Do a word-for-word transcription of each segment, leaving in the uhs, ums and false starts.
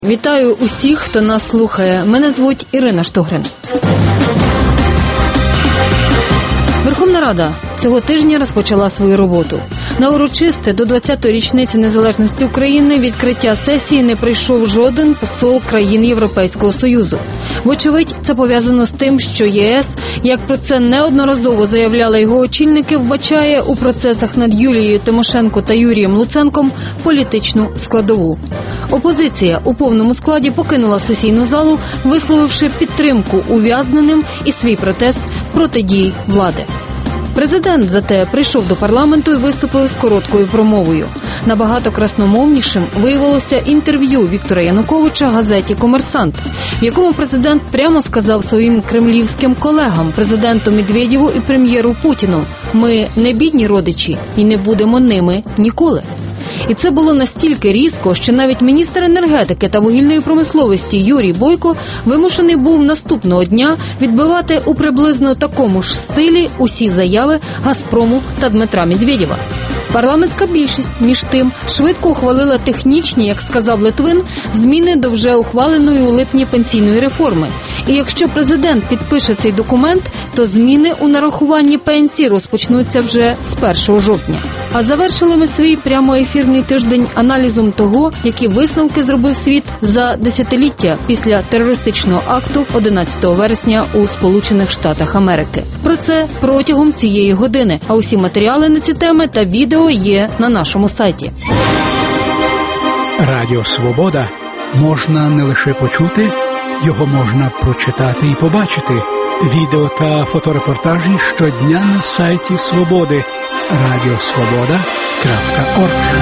Вітаю усіх, хто нас слухає. Мене звуть Ірина Штогрин. Верховна Рада цього тижня розпочала свою роботу. На урочисте до двадцятої річниці незалежності України відкриття сесії не прийшов жоден посол країн Європейського Союзу. Вочевидь, це пов'язано з тим, що ЄС, як про це неодноразово заявляли його очільники, вбачає у процесах над Юлією Тимошенко та Юрієм Луценком політичну складову. Опозиція у повному складі покинула сесійну залу, висловивши підтримку ув'язненим і свій протест проти дій влади. Президент, зате, прийшов до парламенту і виступив з короткою промовою. Набагато красномовнішим виявилося інтерв'ю Віктора Януковича газеті «Комерсант», в якому президент прямо сказав своїм кремлівським колегам, президенту Медведєву і прем'єру Путіну: «Ми не бідні родичі і не будемо ними ніколи». І це було настільки різко, що навіть міністр енергетики та вугільної промисловості Юрій Бойко вимушений був наступного дня відбивати у приблизно такому ж стилі усі заяви «Газпрому» та Дмитра Медведєва. Парламентська більшість, між тим, швидко ухвалила технічні, як сказав Литвин, зміни до вже ухваленої у липні пенсійної реформи. І якщо президент підпише цей документ, то зміни у нарахуванні пенсій розпочнуться вже з першого жовтня. А завершили ми свій прямоефірний тиждень аналізом того, які висновки зробив світ за десятиліття після терористичного акту одинадцятого вересня у Сполучених Штатах Америки. Про це протягом цієї години, а усі матеріали на ці теми та відео є на нашому сайті. Радіо «Свобода» можна не лише почути, його можна прочитати і побачити. Відео та фоторепортажі щодня на сайті «Свободи» радіо свобода крапка орг.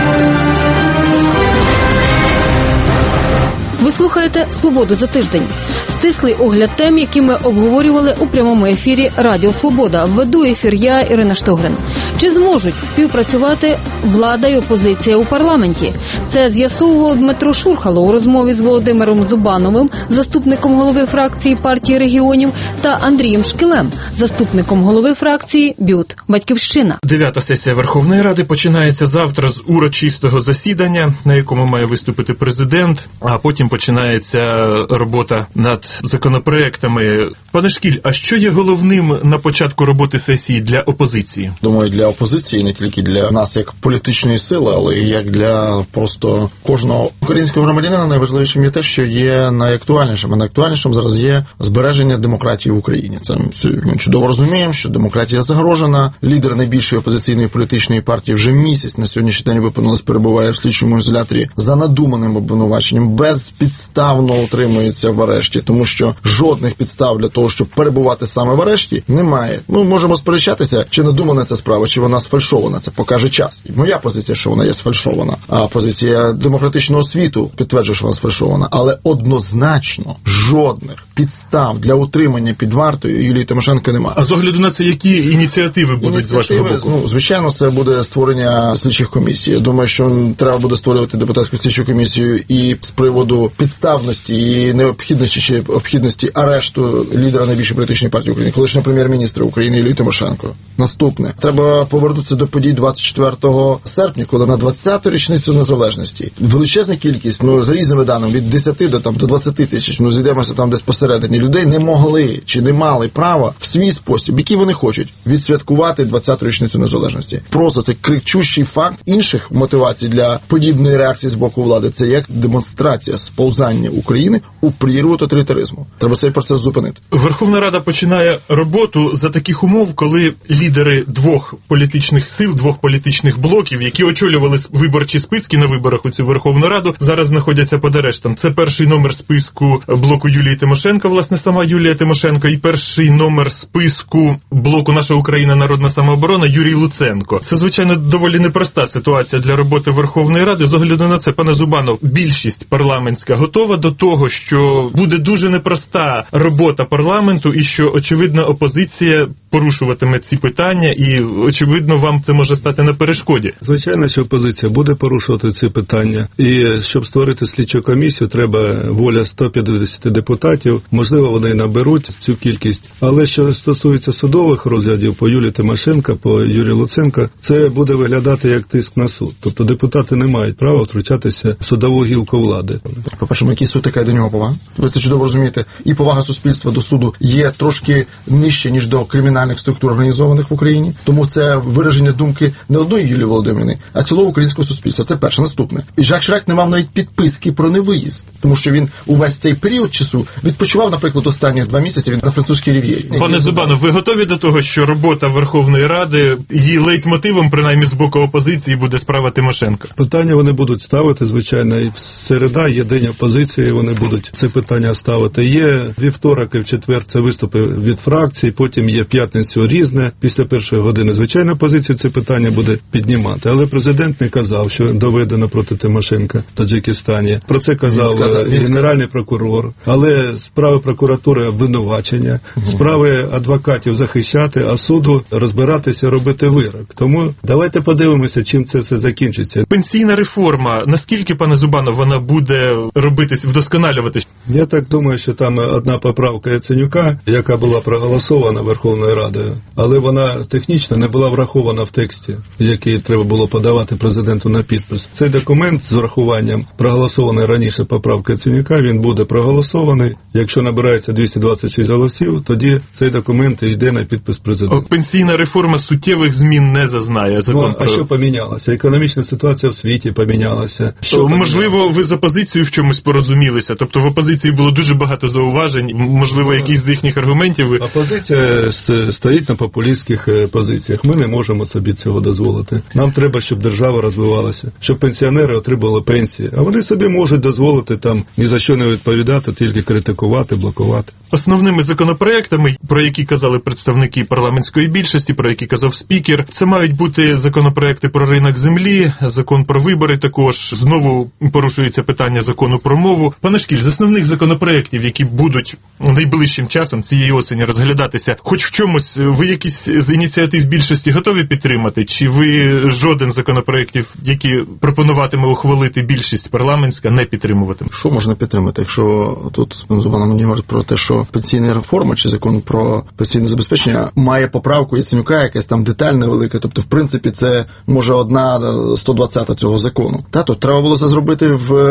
Ви слухаєте «Свободу за тиждень». Стислий огляд тем, які ми обговорювали у прямому ефірі Радіо Свобода. Веду ефір я, Ірина Штогрин. Чи зможуть співпрацювати влада і опозиція у парламенті? Це з'ясовував Дмитро Шурхало у розмові з Володимиром Зубановим, заступником голови фракції партії регіонів, та Андрієм Шкілем, заступником голови фракції БЮТ «Батьківщина». Дев'ята сесія Верховної Ради починається завтра з урочистого засідання, на якому має виступити президент, а потім починається робота над законопроектами. Пане Шкіль, а що є головним на початку роботи сесії для опозиції? Думаю, для опозиції, не тільки для нас як політичної сили, але і як для просто кожного українського громадянина найважливішим є те, що є найактуальнішим. А найактуальнішим зараз є збереження демократії в Україні. Це ми чудово розуміємо, що демократія загрожена. Лідер найбільшої опозиційної політичної партії вже місяць на сьогоднішній день виповнилось, перебуває в слідчому ізоляторі за надуманим обвинуваченням, безпідставно утримується в арешті, тому що жодних підстав для того, щоб перебувати саме в арешті, немає. Ми можемо сперечатися, чи надумана ця справа, чи вона сфальшована. Це покаже час. І моя позиція, що вона є сфальшована, а позиція демократичного світу підтверджує, що вона сфальшована. Але однозначно жодних підстав для утримання під вартою Юлії Тимошенко немає. А з огляду на це, які ініціативи будуть ініціативи, з вашого боку? Ну, звичайно, це буде створення слідчих комісій. Я думаю, що треба буде створювати депутатську слідчу комісію і з приводу підставності і необхідності чи обхідності арешту лідера найбільшої політичної партії України, колишнього прем'єр-міністра України Юлії Тимошенко. Наступне. Треба повернутися до подій двадцять четвертого серпня, коли на двадцяту річницю незалежності величезна кількість, ну, за різними даними, від десяти до, там, до двадцяти тисяч, ну, зійдемося там десь посередині, людей не могли чи не мали права в свій спосіб, який вони хочуть, відсвяткувати двадцяту річницю незалежності. Просто це кричущий факт. Інших мотивацій для подібної реакції з боку влади – це як демонстрація сповзання України у прірву тоталітаризму. Треба цей процес зупинити. Верховна Рада починає роботу за таких умов, коли лідери двох політичних сил, двох політичних блоків, які очолювали виборчі списки на виборах у цю Верховну Раду, зараз знаходяться під арештом. Це перший номер списку блоку Юлії Тимошенко, власне, сама Юлія Тимошенко, і перший номер списку блоку «Наша Україна. Народна самооборона» Юрій Луценко. Це, звичайно, доволі непроста ситуація для роботи Верховної Ради. З огляду на це, пане Зубанов, більшість парламентська готова до того, що буде дуже непроста робота парламенту парламенту і що, очевидно, опозиція порушуватиме ці питання і, очевидно, вам це може стати на перешкоді. Звичайно, що опозиція буде порушувати ці питання. І щоб створити слідчу комісію, треба воля сто п'ятдесят депутатів. Можливо, вони наберуть цю кількість. Але що стосується судових розглядів по Юлії Тимошенко, по Юрію Луценко, це буде виглядати як тиск на суд. Тобто депутати не мають права втручатися в судову гілку влади. По-перше, який суд, така до нього повага. Ви це чудово розумієте. І повага суспільства до суду є трошки нижче, ніж до кримінальних структур, організованих в Україні. Тому це вираження думки не одної Юлії Володимирівни, а цілого українського суспільства. Це перше. Наступне. І Жак Ширак не мав навіть підписки про невиїзд. Тому що він увесь цей період часу відпочивав, наприклад, останні два місяці він на французькій рів'єрі. Пане Зубанов, ви готові до того, що робота Верховної Ради, її лейтмотивом, принаймні з боку опозиції, буде справа Тимошенко? Питання вони будуть ставити, звичайно, і в середа є день опозиції, вони будуть це питання ставити. Є вівторок і в четвер це виступи від фракцій, потім є в п'ятницю Різне. Після першої години, звичайно, опозиція це питання буде піднімати. Але президент не казав, що доведено проти Тимошенка в Таджикистані. Про це казав сказав, генеральний прокурор. Але справи прокуратури обвинувачення, угу. справи адвокатів захищати, а суду розбиратися, робити вирок. Тому давайте подивимося, чим це все закінчиться. Пенсійна реформа, наскільки, пане Зубанов, вона буде робитись, вдосконалюватись? Я так думаю, що там одна поправка Яценюка, яка була проголосована Верховною Радою, але вона технічно не була врахована в тексті, який треба було подавати президенту на підпис. Цей документ з врахуванням проголосованої раніше поправки Яценюка, він буде проголосований. Якщо набирається двісті двадцять шість голосів, тоді цей документ йде на підпис президента. Пенсійна реформа суттєвих змін не зазнає. Закон ну, а про... що помінялося? Економічна ситуація в світі помінялася. Що можливо, ви з опозицією в чомусь порозумілися? Тобто в опозиції було дуже багато зауважень, можливо, якісь з їхніх аргументів ви... Опозиція стоїть на популістських позиціях. Ми не можемо собі цього дозволити. Нам треба, щоб держава розвивалася, щоб пенсіонери отримували пенсії. А вони собі можуть дозволити там ні за що не відповідати, тільки критикувати, блокувати. Основними законопроектами, про які казали представники парламентської більшості, про які казав спікер, це мають бути законопроекти про ринок землі, закон про вибори також. Знову порушується питання закону про мову. Пане Шкіль, з основних законопроектів, які будуть найближчим часом цієї осені розглядатися, хоч в чомусь ви якісь з ініціатив більшості готові підтримати? Чи ви жоден з законопроектів, які пропонуватиме ухвалити більшість парламентська, не підтримуватиме? Що можна підтримати, якщо тут Зубана мені говорить про те, що пенсійна реформа чи закон про пенсійне забезпечення має поправку Яценюка, якась там детальна велика, тобто в принципі це може одна сто двадцята цього закону. Та то треба було це зробити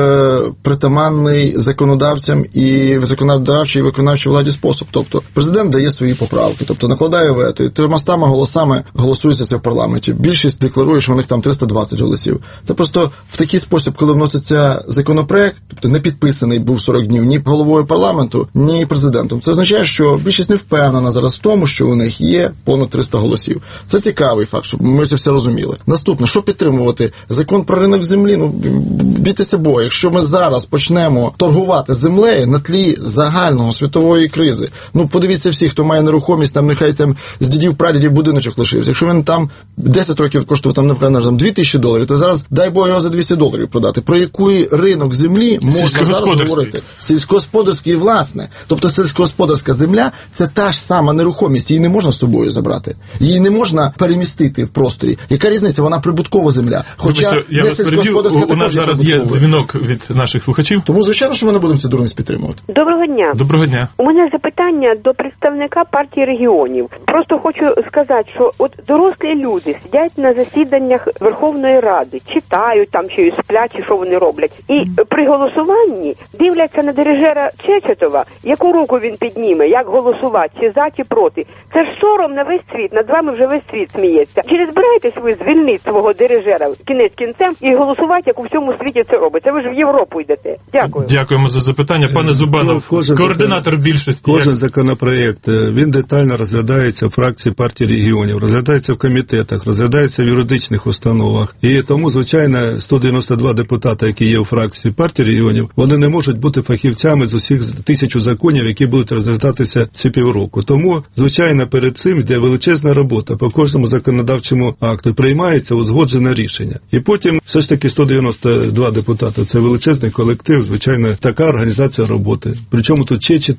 в притаманний законодавцям і в законодавчій і виконавчій владі спосіб. Тобто президент дає свої поправки, тобто накладає вето, і тримастами голосами голосується це в парламенті. Більшість декларує, що у них там триста двадцять голосів. Це просто в такий спосіб, коли вноситься законопроект, тобто не підписаний був сорок днів ні головою парламенту, ні президентом. Це означає, що більшість не впевнена зараз в тому, що у них є понад триста голосів. Це цікавий факт, щоб ми це все розуміли. Наступне, що підтримувати? Закон про ринок землі, ну, бійтеся бо, якщо ми зараз почнемо торгувати землею на тлі загального світової кризи, ну, подивіться всі, хто має нерухомість, там нехай там з дідів, прадідів будиночок лишився. Якщо він там десять років коштував там, напевно, там дві тисячі доларів, то зараз дай Бог його за двісті доларів продати. Про який ринок землі можна зараз говорити? Сільськогосподарський, власне. Тобто сільськогосподарська земля – це та ж сама нерухомість, її не можна з собою забрати. Її не можна перемістити в просторі. Яка різниця? Вона прибуткова земля. Хоча Вибачте, я не вас переб'ю, у нас зараз є дзвінок від наших слухачів. Тому, звичайно, що ми не будемо цю дурність підтримувати. Доброго дня. Доброго дня. У мене запитання до представника партії регіонів. Просто хочу сказати, що от дорослі люди сидять на засіданнях Верховної Ради, читають там, чи сплять, чи що вони роблять. І при голосуванні дивляться на дирижера Чечетова, яку руку він підніме, як голосувати, чи за, чи проти. Це ж сором на весь світ, над вами вже весь світ сміється. Чи не збираєтесь ви звільнити свого дирижера кінець кінцем і голосувати, як у всьому світі це робиться? Ви ж в Європу йдете. Дякую. Дякуємо за запитання. Пане Зубанов, ну, координатор закон... більшості. Кожен як... законопроєкт, він детально розглядається в фракції партії регіонів, розглядається в комітетах, розглядається в юридичних установах. І тому, звичайно, сто дев'яносто два депутати, які є у фракції партії регіонів, вони не можуть бути фахівцями з усіх тисячу законів, які будуть розглядатися ці півроку. Тому, звичайно, перед цим йде величезна робота. По кожному законодавчому акту приймається узгоджене рішення. І потім, все ж таки, сто дев'яносто два депутати – це величезний колектив, звичайно, така організація роботи. Причому тут Чечетов зі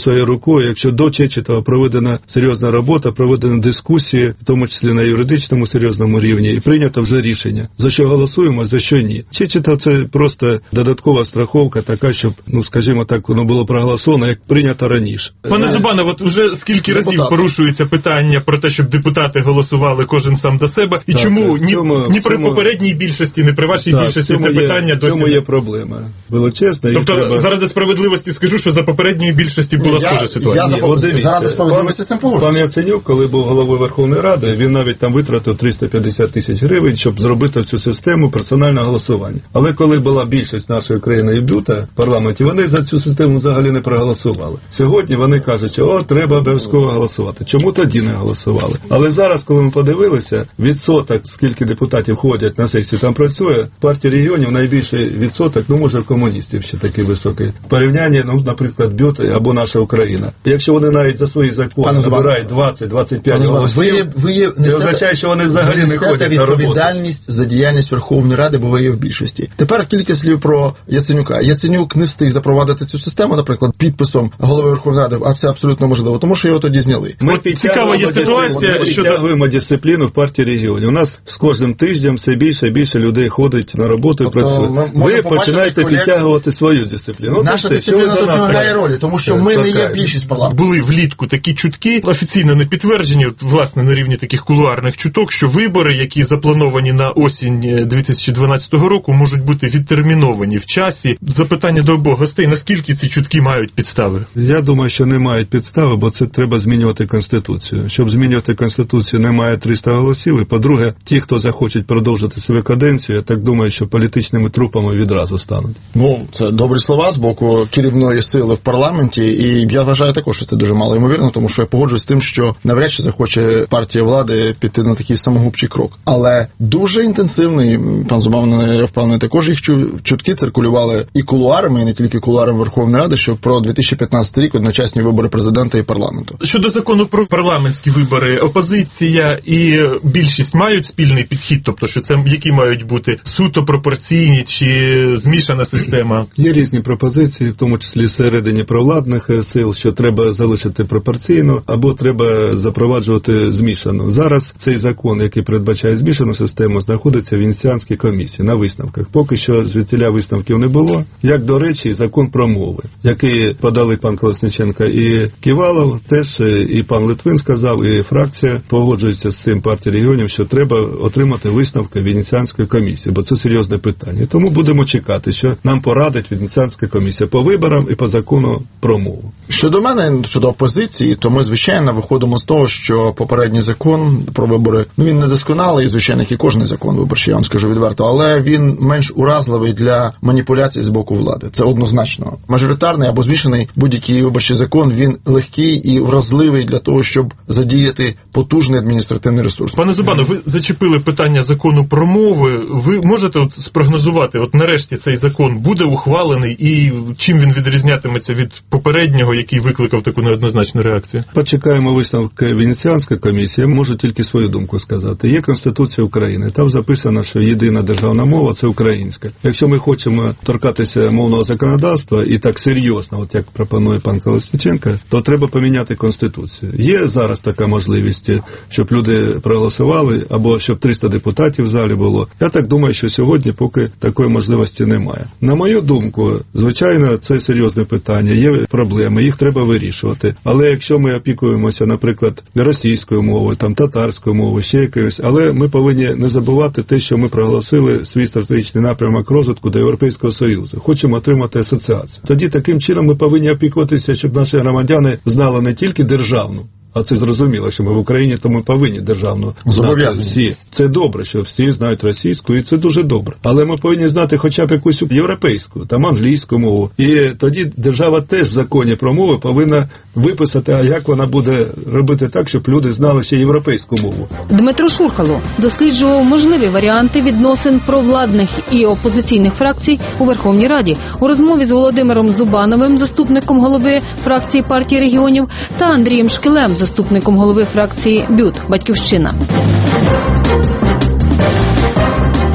своєю рукою, якщо до Чечетова проведена серйозна робота, проведена дискусії, в тому числі на юридичному серйозному рівні, і прийнято вже рішення, за що голосуємо, за що ні. Чечетов – це просто додаткова страховка така, щоб, ну, скажімо так, воно було проголосовано, як прийнято раніше. Пане Зубанов, от уже скільки Депутати. разів порушується питання про те, щоб депутати голосували кожен сам до себе, і Так, чому ні, цьому, ні при цьому, попередній більшості, ні при вашій так, більшості це є, питання досі... В цьому є проблема величезна. Тобто, треба... заради справедливості скажу, що за попередньої більшості була я, схожа ситуація. Я за, От дивіться, заради справедливості з цим погоджуюсь. Пан Яценюк, коли був головою Верховної Ради, він навіть там витратив триста п'ятдесят тисяч гривень, щоб зробити цю систему персонального голосування. Але коли була більшість нашої країни і бюта в парламенті, вони за цю систему взагалі не проголосували. Сьогодні вони кажуть, що о, треба обов'язково голосувати. Чому тоді не голосували? Але зараз, коли ми подивилися, відсоток, скільки депутатів ходять на сесію, там працює, партія регіонів найбільший відсоток, ну, може, в комуністів ще такий високий. В порівнянні, ну, наприклад, бют або наша Україна. Якщо вони навіть за свої закони набирають двадцять - двадцять п'ять голосів, ви є, ви є, це несете, означає, що вони взагалі не ходять на роботу. відповідальність за діяльність Верховної Ради, бо ви є в більшості. Тепер кілька слів про Яценюка. Яценюк не встиг запровадити цю систему, наприклад, підписом голови Верховної Ради, а це абсолютно можливо, тому що його тоді зняли. Ми От цікава є ситуація, ми щодо... підтягуємо дисципліну в партії регіонів. У нас з кожним тижнем все більше і більше людей ходить на роботу Тобто, і працює. Ви починаєте колег... підтягувати свою дисципліну. От наша все, дисципліна тут не нас грає ролі, тому що ми не є така. більшість парламенту. Були влітку такі чутки, офіційно не підтверджені, от, власне, на рівні таких кулуарних чуток, що вибори, які заплановані на осінь дві тисячі дванадцятого року, можуть бути відтерміновані в часі. Запитання до обох гостей, наскільки ці чутки мають підстави? Я думаю, що не мають підстави, бо це треба змінювати Конституцію. Щоб змінювати Конституцію, немає триста голосів, і, по-друге, ті, хто захочуть продовжити свою каденцію, я так думаю, що політичними трупами відразу стануть. Ну, це добрі слова з боку керівної сили в парламенті, і я вважаю також, що це дуже мало ймовірно, тому що я погоджуюсь з тим, що навряд чи захоче партія влади піти на такий самогубчий крок. Але дуже інтенсивний, пан Зубанов, я впевнений, також їх чутки циркулювали і кулуарами, і не тільки кулуарами Верховної Ради, що про дві тисячі п'ятнадцятий рік одночасні вибори президента і парламенту. Щодо закону про парламентські вибори, опозиція і більшість мають спільний підхід, тобто, що це які мають бути суто пропорційні чи змішана система? Є різні пропозиції, в тому числі всередині провладних сил, що треба залишити пропорційно, або треба запроваджувати змішану. Зараз цей закон, який передбачає змішану систему, знаходиться в Венеціанській комісії на висновках. Поки що звідтіля висновків не було. Як, до речі, і закон про мови, який подали пан Колесніченко і Ківалов, теж і пан Литвин сказав, і фракція погоджується з цим партії регіонів, що треба отримати висновки Венеціанської комісії, бо це серйозне питання. Тому будемо чекати, що нам порадить Венеціанська комісія по виборам і по закону про мову. Щодо мене, щодо опозиції, то ми, звичайно, виходимо з того, що попередній закон про вибори, ну, він недосконалий, звичайно, як і кожний закон виборчий, я вам скажу відверто, але він менш уразливий для маніпуляцій з боку влади. Це однозначно. Мажоритарний або змішаний будь-який виборчий закон, він легкий і вразливий для того, щоб задіяти потужний адміністративний ресурс. Пане Зубанов, ви зачепили питання закону про мови. Ви можете от спрогнозувати, от нарешті цей закон буде ухвалений і чим він відрізнятиметься від попереднього, який викликав таку неоднозначну реакцію? Почекаємо висновки Венеціанської комісії. Я можу тільки свою думку сказати. Є Конституція України. Там записано, що єдина державна мова – це українська. Якщо ми хочемо торкатися мовного законодавства і так серйозно, от як пропонує пан Колесніченко, то треба поміняти Конституцію. Є зараз така можливість, щоб люди проголосували, або щоб триста депутатів в залі було. Я так думаю, що сьогодні поки такої можливості немає. На мою думку, звичайно, це серйозне питання. Є проблеми, їх треба вирішувати. Але якщо ми опікуємося, наприклад, російською мовою, там татарською мовою, ще якоюсь, але ми повинні не забувати те, що ми проголосили свій стратегічний напрямок розвитку до Європейського Союзу. Хочемо отримати асоціацію. Тоді таким чином ми повинні опікуватися, щоб наші громадяни знали не тільки державну, а це зрозуміло, що ми в Україні, то ми повинні державно знати всі. Це добре, що всі знають російську, і це дуже добре. Але ми повинні знати хоча б якусь європейську, там англійську мову. І тоді держава теж в законі про мови повинна виписати, а як вона буде робити так, щоб люди знали ще європейську мову. Дмитро Шурхало досліджував можливі варіанти відносин провладних і опозиційних фракцій у Верховній Раді. У розмові з Володимиром Зубановим, заступником голови фракції партії регіонів, та Андрієм Шкілем, заступником голови фракції БЮТ «Батьківщина». Три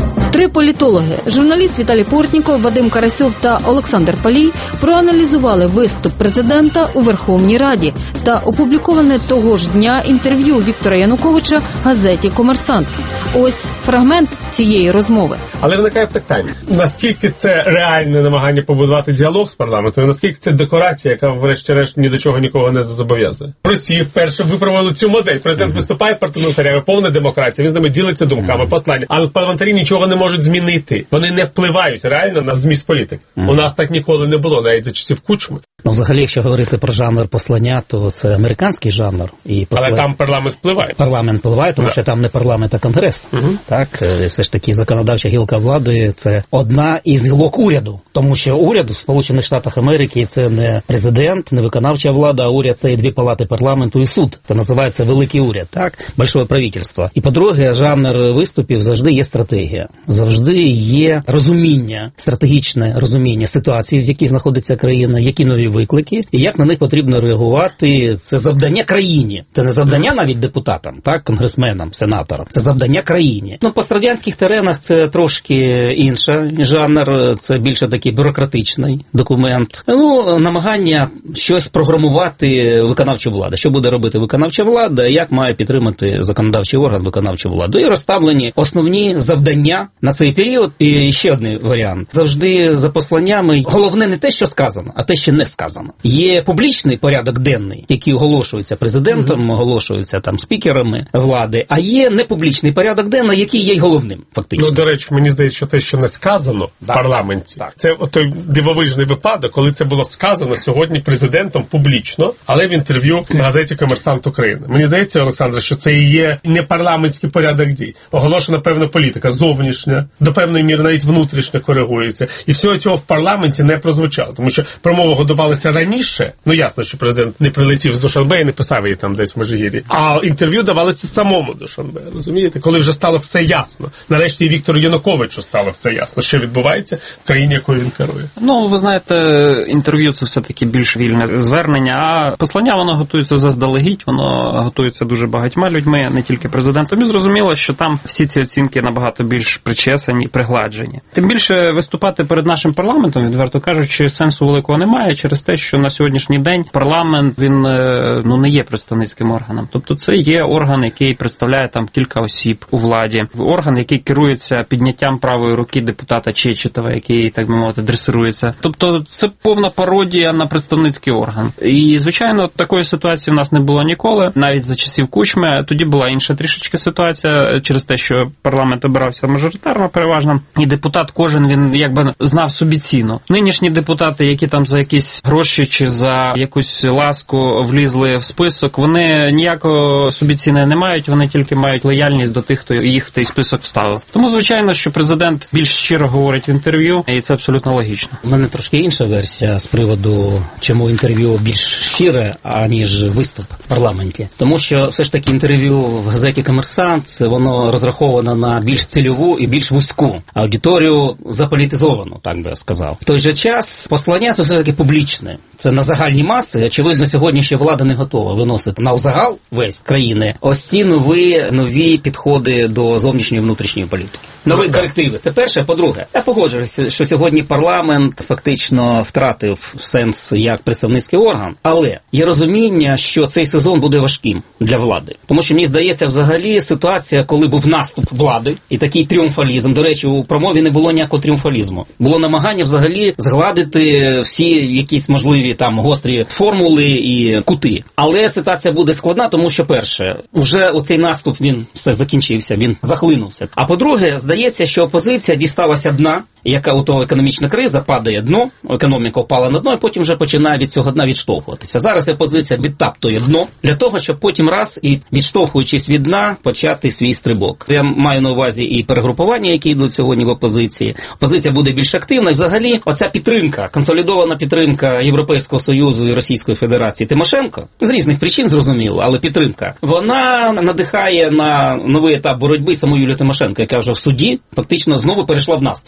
Три політологи – журналіст Віталій Портніков, Вадим Карасьов та Олександр Палій – проаналізували виступ президента у Верховній Раді та опубліковане того ж дня інтерв'ю Віктора Януковича газеті «Комерсант». Ось фрагмент цієї розмови. Але виникає питання, наскільки це реальне намагання побудувати діалог з парламентом, і наскільки це декорація, яка врешті-решт ні до чого нікого не зобов'язує. В Росії вперше випробували цю модель. Президент mm-hmm. виступає парламентарями, повна демократія, він з ними ділиться думками, mm-hmm. послання. Але парламентарі нічого не можуть змінити. Вони не впливають реально на зміст політики. Mm-hmm. У нас так ніколи не було, навіть за часів Кучми. Ну, взагалі, якщо говорити про жанр послання, то це американський жанр. І послання... Але там парламент впливає. Парламент впливає, тому yeah. що там не парламент, а конгрес. Mm-hmm. Так, все ж таки законодавча гілка влади – це одна із гілок уряду. Тому що уряд в Сполучених Штатах Америки – це не президент, не виконавча влада, а уряд – це і дві палати парламенту і суд. Це називається великий уряд, так? Большое правительство. І по-друге, жанр виступів завжди є стратегія. Завжди є розуміння, стратегічне розуміння ситуації, в якій знаходиться країна, які нові виклики, і як на них потрібно реагувати. Це завдання країні. Це не завдання навіть депутатам, так, конгресменам, сенаторам. Це завдання країні. Ну, по радянських теренах це трошки інший жанр, це більше такий бюрократичний документ. Ну, намагання щось програмувати виконавчу владу. Що буде робити виконавча влада, як має підтримати законодавчий орган виконавчу владу. І розставлені основні завдання на цей період. І ще один варіант. Завжди за посланнями головне не те, що сказано, а те, що не сказано. Є публічний порядок денний, який оголошується президентом, mm-hmm. оголошується там спікерами влади, а є непублічний порядок денний, який є головним, фактично. Ну, до речі, мені здається, що те, що не сказано да. в парламенті, так. це той дивовижний випадок, коли це було сказано сьогодні президентом публічно, але в інтерв'ю в газеті «Комерсант України». Мені здається, Олександр, що це і є не парламентський порядок дій. Оголошена певна політика, зовнішня, до певної міри навіть внутрішня коригується. І всього цього в парламенті не прозвучало, тому що промова готувалася раніше. Ну, ясно, що президент не прилетів з Душанбе і не писав її там десь в Межигір'ї. А інтерв'ю давалося самому Душанбе, розумієте? Коли вже стало все ясно. Нарешті і Віктору Януковичу стало все ясно, що відбувається в країні, якою він керує. Ну, ви знаєте, інтерв'ю – це все-таки більш вільне звернення, а послання, воно готується заздалегідь, воно готується дуже багатьма людьми, не тільки президентом. І зрозуміло, що там всі ці оцінки набагато більш причесані, пригладжені. Тим більше виступати перед нашим парламентом, відверто кажучи, сенсу великого немає через те, що на сьогоднішній день парламент, він ну, не є представницьким органом. Тобто це є орган, який представляє там кілька осіб у владі. Орган, який керується підняттям правої руки депутата Чечетова, який, так би мовити, дресирується. Тобто це повна пародія на представницький орган. І, звичайно, такої ситуації в нас не було ніколи, навіть за часів Кучми. Тоді була інша трішечки ситуація через те, що парламент обирався мажоритарно переважно, і депутат кожен, він якби знав собі ціну. Нинішні депутати, які там за якісь гроші чи за якусь ласку влізли в список, вони ніякого собі ціни не мають, вони тільки мають лояльність до тих, хто їх в той список вставив. Тому, звичайно, що президент більш щиро говорить в інтерв'ю, і це абсолютно логічно. У мене трошки інша версія з приводу, чому інтерв'ю більш щире, аніж виступ в парламенті. Тому що все ж таки інтерв'ю в газеті «Комерсант», це воно розраховано на більш цільову і більш вузьку аудиторію, заполітизовану, так би я сказав. В той же час послання це все-таки публічне. Це на загальні маси. Очевидно, сьогодні ще влада не готова виносити на загал весь країни ось ці нові, нові підходи до зовнішньої і внутрішньої політики. Нові корективи. Це перше. По-друге, я погоджуюся, що сьогодні парламент фактично втратив сенс як представницький орган, але є розуміння, що цей сезон буде важким для влади. Тому що, мені здається, взагалі ситуація, коли був наступ влади і такий тріумфалізм. До речі, у промові не було ніякого тріумфалізму. Було намагання взагалі згладити всі якісь можливі там гострі формули і кути. Але ситуація буде складна, тому що, перше, вже оцей наступ, він все закінчився, він захлинувся. А по-друге, здається, що опозиція дісталася дна, яка у того економічна криза, падає дно, економіка впала на дно, і потім вже починає від цього дна відштовхуватися. Зараз опозиція відтаптує дно для того, щоб потім раз і відштовхуючись від дна, почати свій стрибок. Я маю на увазі і перегрупування, які йдуть сьогодні в опозиції. Опозиція буде більш активна, і взагалі оця підтримка, консолідована підтримка Європейського Союзу і Російської Федерації Тимошенко, з різних причин, зрозуміло, але підтримка, вона надихає на новий етап боротьби саму Юлію Тимошенко, яка вже в суді фактично знову перейшла в наступ. Була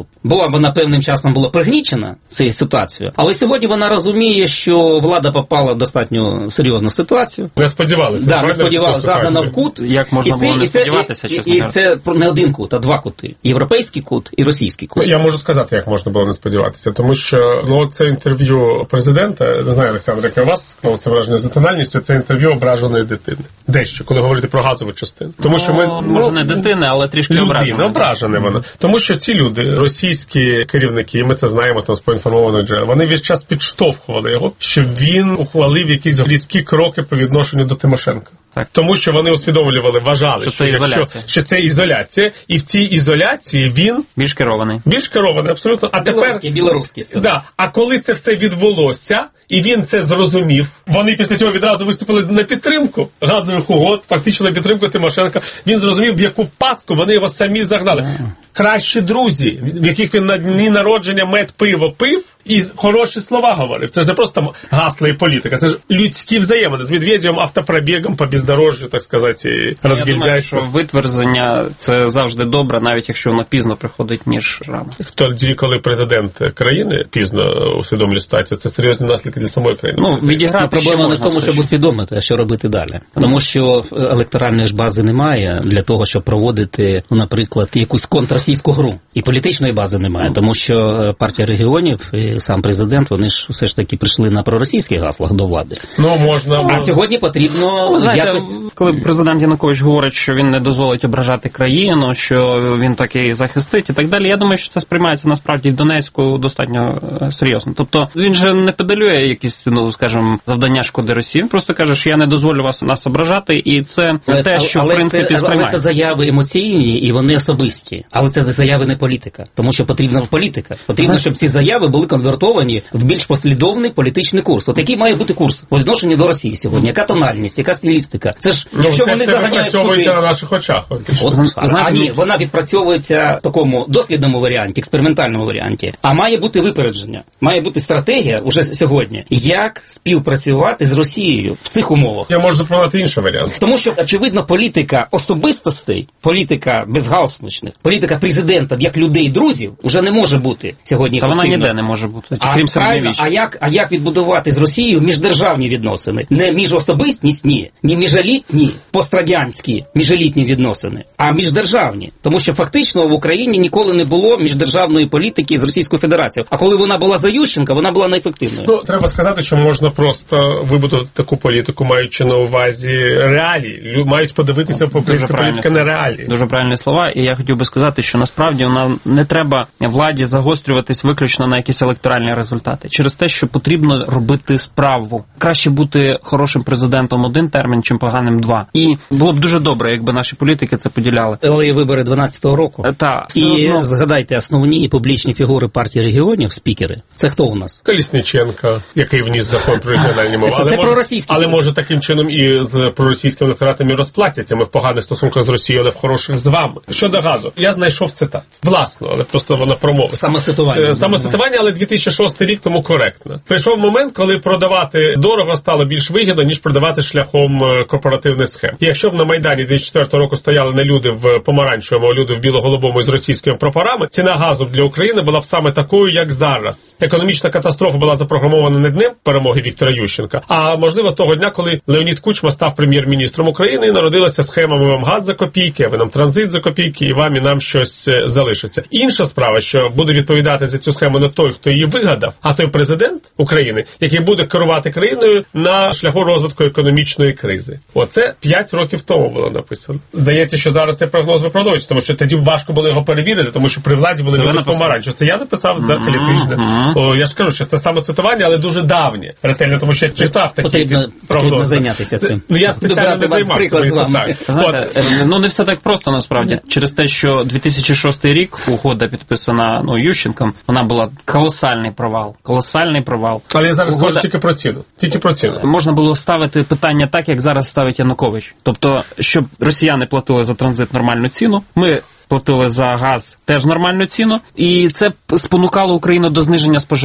вона певним часом була пригнічена цією ситуацією, але сьогодні вона розуміє, що влада попала в достатньо серйозну ситуацію. Не сподівалися. Да, не сподівалися, загнана в кут. Як можна і було це, не і це, сподіватися, і, чесно і, і кажучи. це не один кут, а два кути. Європейський кут і російський кут. Я можу сказати, як можна було не сподіватися, тому що ну це інтерв'ю президента, не знаю, Олександр, яке у вас склалося враження за тональністю, це інтерв'ю ображеної дитини. Дещо, коли говорити про газову частину. Тому що ми ну, може не дитини, але трішки ображена. ображена вона. Тому що ці люди, російські керівники, ми це знаємо там з поінформованих джерел, вони весь час підштовхували його, щоб він ухвалив якісь різкі кроки по відношенню до Тимошенка. Так. Тому що вони усвідомлювали, вважали, що, що, це якщо, що це ізоляція, і в цій ізоляції він більш керований. Більш керований, абсолютно. А білоруський, тепер білоруський да. А коли це все відбулося, і він це зрозумів, вони після цього відразу виступили на підтримку газових угод, фактично на підтримку Тимошенка. Він зрозумів, в яку пастку вони його самі загнали. Yeah. Кращі друзі, в яких він на дні народження мед пиво пив і хороші слова говорив. Це ж не просто гасла і політика, це ж людські взаємини з Медведєвим, автопробігом по бездорожжю, так сказати, розгільдяйство. Я думаю, що витвердження – це завжди добре, навіть якщо воно пізно приходить, ніж рано. Тоді, коли президент країни пізно усвідомлює ситуацію, це серйозні наслідки для самої країни. Ну, відіграти проблема не в тому, щоб усвідомити, а що робити далі. Тому що електоральної ж бази немає для того, щоб проводити, ну, наприклад, якусь контрросійську гру. І політичної бази немає, тому що партія регіонів і сам президент, вони ж все ж таки прийшли на проросійських гаслах до влади. Ну, можна... А сьогодні потрібно ну, знаєте, якось... Коли президент Янукович говорить, що він не дозволить ображати країну, що він таки захистить і так далі, я думаю, що це сприймається насправді в Донецьку достатньо серйозно. Тобто він же не педалює якісь, ну, скажімо, завдання шкоди Росії, він просто каже, що я не дозволю вас нас ображати, і це але, те, що але в принципі це, сприймається. Але це заяви емоційні і вони особисті. Але це заяви не політика, тому що потрібна політика. Потрібно, щоб ці заяви були конвертовані в більш послідовний політичний курс. От який має бути курс по відношенню до Росії сьогодні? Яка тональність, яка стилістика? Це ж, ну, якщо це вони все заганяють відпрацьовується куди... на наших очах. От, а, а ні, вона відпрацьовується в такому дослідному варіанті, експериментальному варіанті. А має бути випередження. Має бути стратегія уже сьогодні, як співпрацювати з Росією в цих умовах. Я можу запропонувати інший варіант. Тому що, очевидно, політика особистостей, політика безгалстучних, політика президента як людей, друзів, уже не може бути сьогодні. Та вона ніде не може бути, а, крім середньовіччя. А як, а як відбудувати з Росією міждержавні відносини? Не міжособистісні, ні міжелітні, пострадянські міжелітні відносини, а міждержавні. Тому що фактично в Україні ніколи не було міждержавної політики з Російською Федерацією. А коли вона була за Ющенка, вона була неефективною. Ну, треба сказати, що можна просто вибудувати таку політику, маючи на увазі реалії. Лю- мають подивитися по політика на реалії. Дуже правильні слова. І я хотів би сказати, що насправді нам не треба владі загострюватись виключно на якісь електоральні результати. Через те, що потрібно робити справу. Краще бути хорошим президентом один термін, чим поганим два. І було б дуже добре, якби наші політики це поділяли. Але вибори дванадцятого року. Та, все і одно... згадайте, основні і публічні фігури партії регіонів, спікери. Це хто у нас? Колісниченко, який вніс закон про регіональні мови. Це, але, це може, проросійські. але може таким чином і з проросійськими електоратами розплатяться. Ми в поганих стосунках з Росією, але в хороших з вами. Щодо газу, я знайшов цитат. Власну, але просто вона промова. Самоцитування. Самоцитування, але дві тисячі шостий рік тому коректно. Прийшов момент, коли продавати дорого стало більш вигідно, ніж продавати шляхом корпоративних схем. І якщо б на Майдані дві тисячі четвертого року стояли не люди в помаранчевому, а люди в біло-голубому з російськими прапорами, ціна газу для України була б саме такою, як зараз. Економічна катастрофа була запрограмована не днем перемоги Віктора Ющенка, а можливо того дня, коли Леонід Кучма став прем'єр-міністром України і народилася схема «Ми вам газ за копійки, а ви нам транзит за копійки, і вам і нам щось залишиться». Інша справа, що буде відповідати за цю схему не той, хто її вигадав, а той президент України, який буде керувати країною на шляху розвитку економічної кризи. Оце п'ять років тому було написано. Здається, що зараз цей прогноз виправдовується, тому що тоді важко було його перевірити, тому що при владі були люди помаранчеві. Це я написав за політичне. О, я ж кажу, що це саме цитування, але дуже давнє. Ретельно, тому що я читав такі потрібно, потрібно зайнятися цим. Ну, я спеціально не займався. Знаєте, ну не все так просто насправді. Через те, що дві тисячі шостий рік угода підписана, ну, Ющенком, вона була колосальний провал. Колосальний провал. Але я зараз угода... кажу тільки про ціну. Тільки про ціну. Можна було ставити питання так, як зараз ставить Янукович. Тобто, щоб росіяни платили за транзит нормальну ціну, ми платили за газ теж нормальну ціну, і це спонукало Україну до зниження споживання.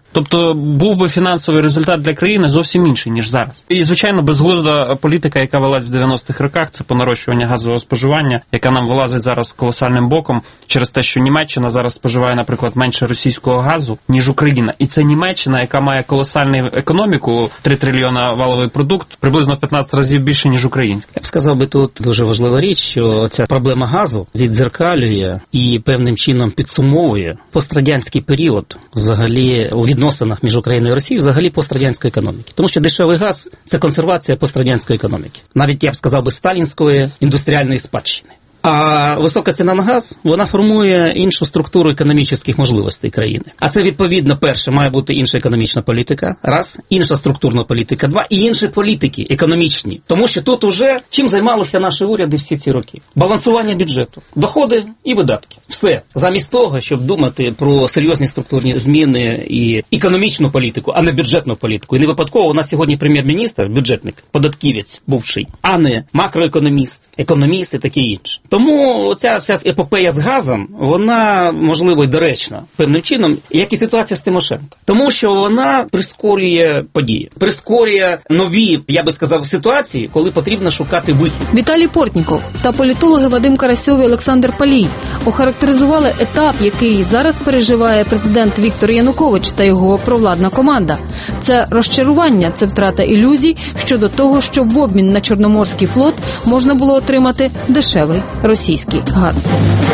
Тобто був би фінансовий результат для країни зовсім інший, ніж зараз. І, звичайно, безглузда політика, яка велась в дев'яностих роках, це по нарощуванню газового споживання, яка нам вилазить зараз колосальним боком через те, що Німеччина зараз споживає, наприклад, менше російського газу, ніж Україна. І це Німеччина, яка має колосальну економіку, три трильйона валовий продукт, приблизно п'ятнадцять разів більше, ніж українська. Я б сказав би, тут дуже важлива річ, що ця проблема газу віддзеркалює і певним чином підсумовує пострадянський період взагалі у відносинах між Україною і Росією, взагалі пострадянської економіки. Тому що дешевий газ – це консервація пострадянської економіки. Навіть, я б сказав би, сталінської індустріальної спадщини. А висока ціна на газ, вона формує іншу структуру економічних можливостей країни. А це, відповідно, перше, має бути інша економічна політика, раз, інша структурна політика, два, і інші політики економічні. Тому що тут уже чим займалися наші уряди всі ці роки? Балансування бюджету, доходи і видатки. Все. Замість того, щоб думати про серйозні структурні зміни і економічну політику, а не бюджетну політику. І не випадково у нас сьогодні прем'єр-міністр, бюджетник, податківець бувший, а не макроекономіст, економіст і таке інше. Тому ця вся епопея з газом, вона, можливо, й доречна певним чином, як і ситуація з Тимошенко. Тому що вона прискорює події, прискорює нові, я би сказав, ситуації, коли потрібно шукати вихід. Віталій Портніков та політологи Вадим Карасьов і Олександр Палій охарактеризували етап, який зараз переживає президент Віктор Янукович та його провладна команда. Це розчарування, це втрата ілюзій щодо того, що в обмін на Чорноморський флот можна було отримати дешевий російський газ.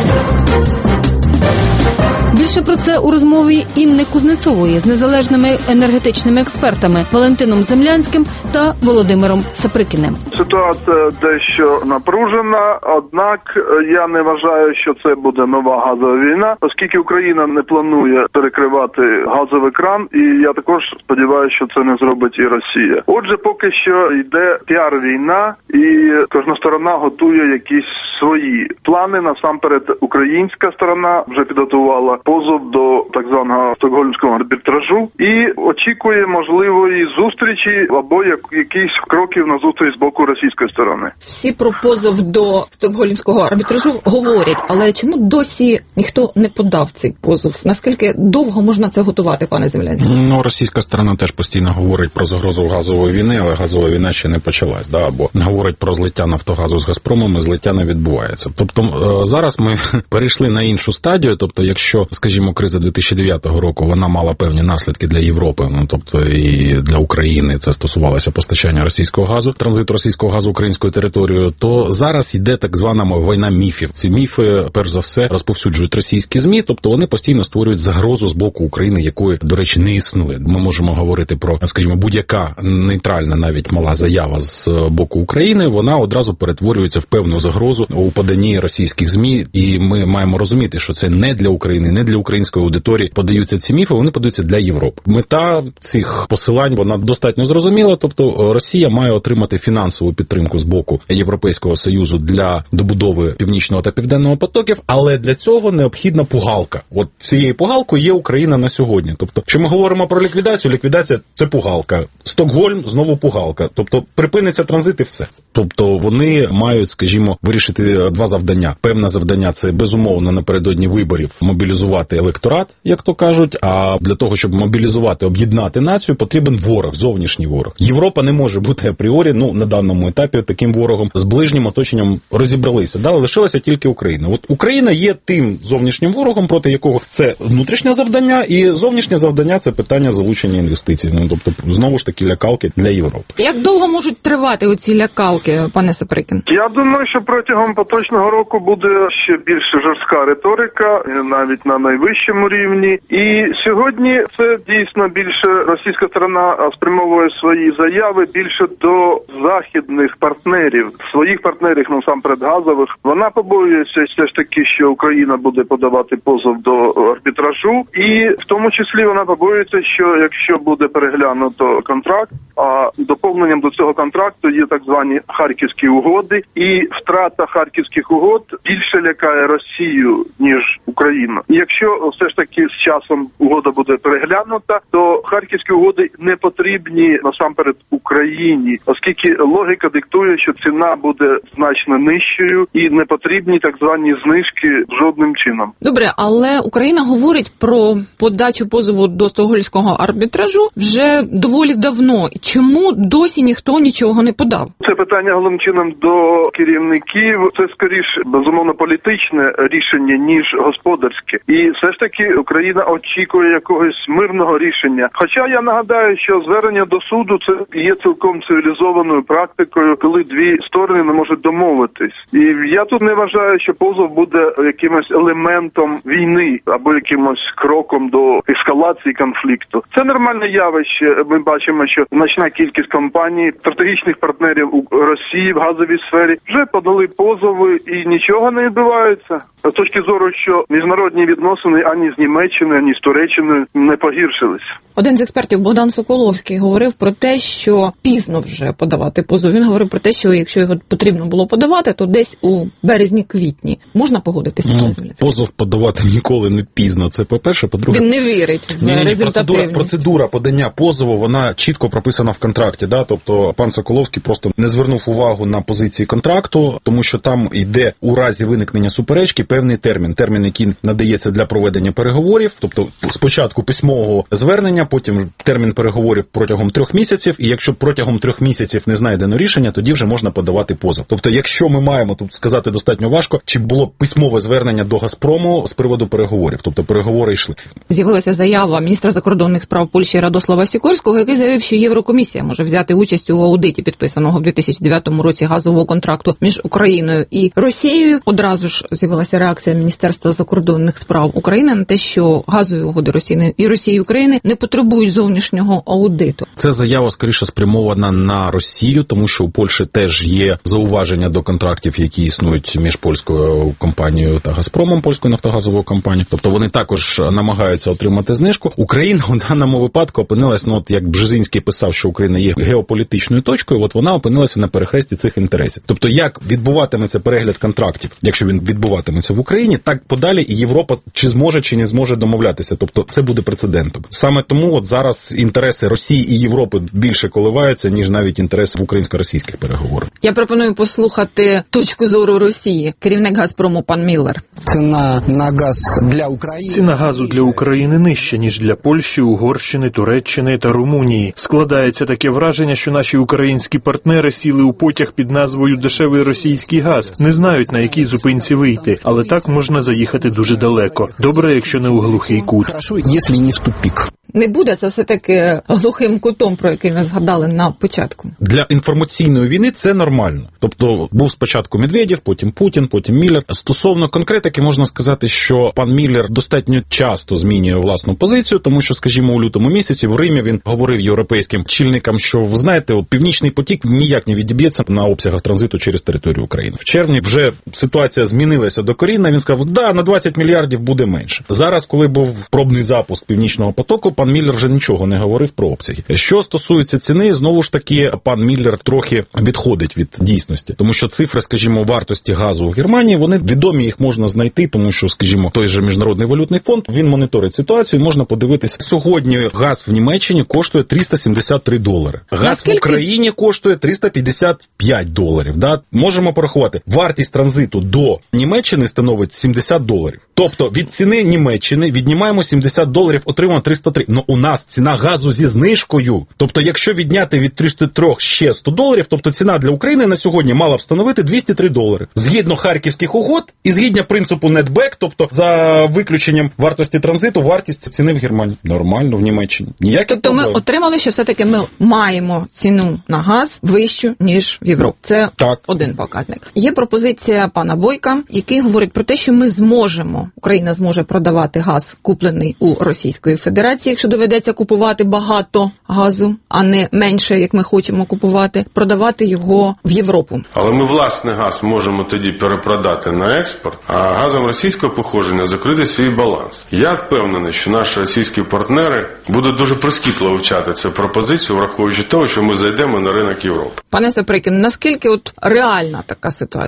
Більше про це у розмові Інни Кузнецової з незалежними енергетичними експертами Валентином Землянським та Володимиром Саприкіним. Ситуація дещо напружена, однак я не вважаю, що це буде нова газова війна, оскільки Україна не планує перекривати газовий кран, і я також сподіваюся, що це не зробить і Росія. Отже, поки що йде піар-війна, і кожна сторона готує якісь свої плани. Насамперед, українська сторона вже підготувала позов до так званого стокгольмського арбітражу і очікує можливої зустрічі або як, якісь кроків на зустріч з боку російської сторони. Всі про позов до стокгольмського арбітражу говорять, але чому досі ніхто не подав цей позов? Наскільки довго можна це готувати, пане Землянський? Ну, російська сторона теж постійно говорить про загрозу газової війни, але газова війна ще не почалась, да? Або говорить про злиття Нафтогазу з Газпромом, і злиття не відбувається. Тобто зараз ми перейшли на іншу стадію, тобто якщо, скажімо, криза дві тисячі дев'ятого року, вона мала певні наслідки для Європи, ну, тобто і для України, це стосувалося постачання російського газу, транзиту російського газу українською територією, то зараз йде так звана війна міфів. Ці міфи, перш за все, розповсюджують російські ЗМІ, тобто вони постійно створюють загрозу з боку України, якої, до речі, не існує. Ми можемо говорити про, скажімо, будь-яка нейтральна, навіть мала заява з боку України, вона одразу перетворюється в певну загрозу у поданні російських ЗМІ, і ми маємо розуміти, що це не для України, не для української аудиторії подаються ці міфи, вони подаються для Європи. Мета цих посилань, вона достатньо зрозуміла, тобто Росія має отримати фінансову підтримку з боку Європейського Союзу для добудови Північного та Південного потоків, але для цього необхідна пугалка. От цією пугалкою є Україна на сьогодні. Тобто, якщо ми говоримо про ліквідацію, ліквідація – це пугалка. Стокгольм – знову пугалка. Тобто, припиниться транзит і все. Тобто, вони мають, скажімо, вирішити два завдання. Певне завдання – це, безумовно, напередодні виборів мобілізувати електорат, як то кажуть, а для того, щоб мобілізувати, об'єднати націю, потрібен ворог, зовнішній ворог. Європа не може бути апріорі, ну, на даному етапі, таким ворогом. З ближнім оточенням розібралися, да? Лишилася тільки Україна. От Україна є тим зовнішнім ворогом, проти якого це внутрішнє завдання, і зовнішнє завдання – це питання залучення інвестицій. Ну, тобто, знову ж таки, лякалки для Європи. Як довго можуть тривати оці лякалки, пане Саприкін? Я думаю, що протягом поточного року буде ще більш жорстка риторика, навіть на найвищому рівні. І сьогодні це дійсно більше російська сторона спрямовує свої заяви більше до західних партнерів, своїх партнерів, насамперед газових. Вона побоюється все ж таки, що Україна буде подавати позов до арбітражу, і в тому числі вона побоюється, що якщо буде переглянуто контракт, а доповненням до цього контракту є так звані Харківські угоди, і втрата Харківських угод більше лякає Росію, ніж Україну. І якщо все ж таки з часом угода буде переглянута, то харківські угоди не потрібні насамперед Україні, оскільки логіка диктує, що ціна буде значно нижчою і не потрібні так звані знижки жодним чином. Добре, але Україна говорить про подачу позову до Стокгольмського арбітражу вже доволі давно. Чому досі ніхто нічого не подав? Це питання головним чином до керівників. Це скоріше, безумовно, політичне рішення, ніж господарське. І все ж таки Україна очікує якогось мирного рішення. Хоча я нагадаю, що звернення до суду – це є цілком цивілізованою практикою, коли дві сторони не можуть домовитись. І я тут не вважаю, що позов буде якимось елементом війни або якимось кроком до ескалації конфлікту. Це нормальне явище. Ми бачимо, що значна кількість компаній, стратегічних партнерів у Росії в газовій сфері вже подали позови і нічого не відбувається. З точки зору, що міжнародні відносини ані з Німеччиною, ані з Туреччиною не погіршились. Один з експертів, Богдан Соколовський, говорив про те, що пізно вже подавати позов. Він говорив про те, що якщо його потрібно було подавати, то десь у березні-квітні. Можна погодитися? Ну, позов подавати ніколи не пізно. Це по-перше. По-друге, він не вірить в ні, ні, результативність. Процедура, процедура подання позову, вона чітко прописана в контракті. Да? Тобто пан Соколовський просто не звернув увагу на позиції контракту, тому що там йде у разі виникнення суперечки певний термін. Термін, який надається для проведення переговорів. Тобто спочатку письмового звернення, потім термін переговорів протягом трьох місяців, і якщо протягом трьох місяців не знайдено рішення, тоді вже можна подавати позов. Тобто, якщо ми маємо тут сказати достатньо важко, чи було письмове звернення до Газпрому з приводу переговорів, тобто переговори йшли. З'явилася заява міністра закордонних справ Польщі Радослава Сікорського, який заявив, що Єврокомісія може взяти участь у аудиті, підписаного в дві тисячі дев'ятому році газового контракту між Україною і Росією. Одразу ж з'явилася реакція Міністерства закордонних справ України на те, що газові угоди Росії і Росії і України не потребують зовнішнього аудиту. Це заява скоріше спрямована на Росію, тому що у Польщі теж є зауваження до контрактів, які існують між польською компанією та Газпромом, польською нафтогазовою компанією. Тобто вони також намагаються отримати знижку. Україна у даному випадку опинилась, ну от як Бжезинський писав, що Україна є геополітичною точкою, от вона опинилася на перехресті цих інтересів. Тобто як відбуватиметься перегляд контрактів, якщо він відбуватиметься в Україні, так подалі і Європа чи зможе, чи не зможе домовлятися. Тобто це буде прецедентом. Саме тому от зараз інтереси Росії і Європи більше коливаються, ніж навіть інтереси в українсько-російських переговорах. Я пропоную послухати точку зору Росії. Керівник Газпрому пан Міллер. Ціна на газ для України. Ціна газу для України нижча, ніж для Польщі, Угорщини, Туреччини та Румунії. Складається таке враження, що наші українські партнери сіли у потяг під назвою «Дешевий російський газ». Не знають, на якій зупинці вийти, але так можна заїхати дуже далеко. Добре, якщо не у глухий кут. Хорошо, якщо не в тупик. Не буде це все-таки глухим кутом, про який ми згадали на початку? Для інформаційної війни це нормально. Тобто був спочатку Медведєв, потім Путін, потім Міллер. Стосовно конкретики можна сказати, що пан Міллер достатньо часто змінює власну позицію, тому що, скажімо, у лютому місяці в Римі він говорив європейським чільникам, що, ви знаєте, от Північний потік ніяк не відіб'ється на обсягах транзиту через територію України. В червні вже ситуація змінилася докорінно, він сказав, да, на двадцять мільярдів буде менше. Зараз, коли був пробний запуск Північного потоку, пан Міллер вже нічого не говорив про обсяги. Що стосується ціни, знову ж таки, пан Міллер трохи відходить від дійсності, тому що цифри, скажімо, вартості газу в Германії, вони відомі, їх можна знайти, тому що, скажімо, той же Міжнародний валютний фонд, він моніторить ситуацію, можна подивитися. Сьогодні газ в Німеччині коштує триста сімдесят три долари. Газ Наскільки? В Україні коштує триста п'ятдесят п'ять доларів. Да? Можемо порахувати. Вартість транзиту до Німеччини становить сімдесят доларів. Тобто від ціни Німеччини віднімаємо сімдесят доларів, отримуємо триста три. Ну, у нас ціна газу зі знижкою. Тобто, якщо відняти від триста три ще сто доларів, тобто ціна для України на сьогодні мала б становити двісті три долари. Згідно харківських угод і згідно принципу нетбек, тобто за виключенням вартості транзиту, вартість ціни в Германії. Нормально, в Німеччині. Ніяких тобто проблем. Ми отримали, що все-таки ми маємо ціну на газ вищу, ніж в Європі. Це так. Один показник. Є пропозиція пана Бойка, який говорить про те, що ми зможемо, Україна зможе продавати газ, куплений у Російської Федерації, якщо доведеться купувати багато газу, а не менше, як ми хочемо купувати, продавати його в Європу. Але ми власний газ можемо тоді перепродати на експорт, а газом російського походження закрити свій баланс. Я впевнений, що наші російські партнери будуть дуже прискіпливо вивчати цю пропозицію, враховуючи того, що ми зайдемо на ринок Європи. Пане Саприкін, наскільки от реальна така ситуація?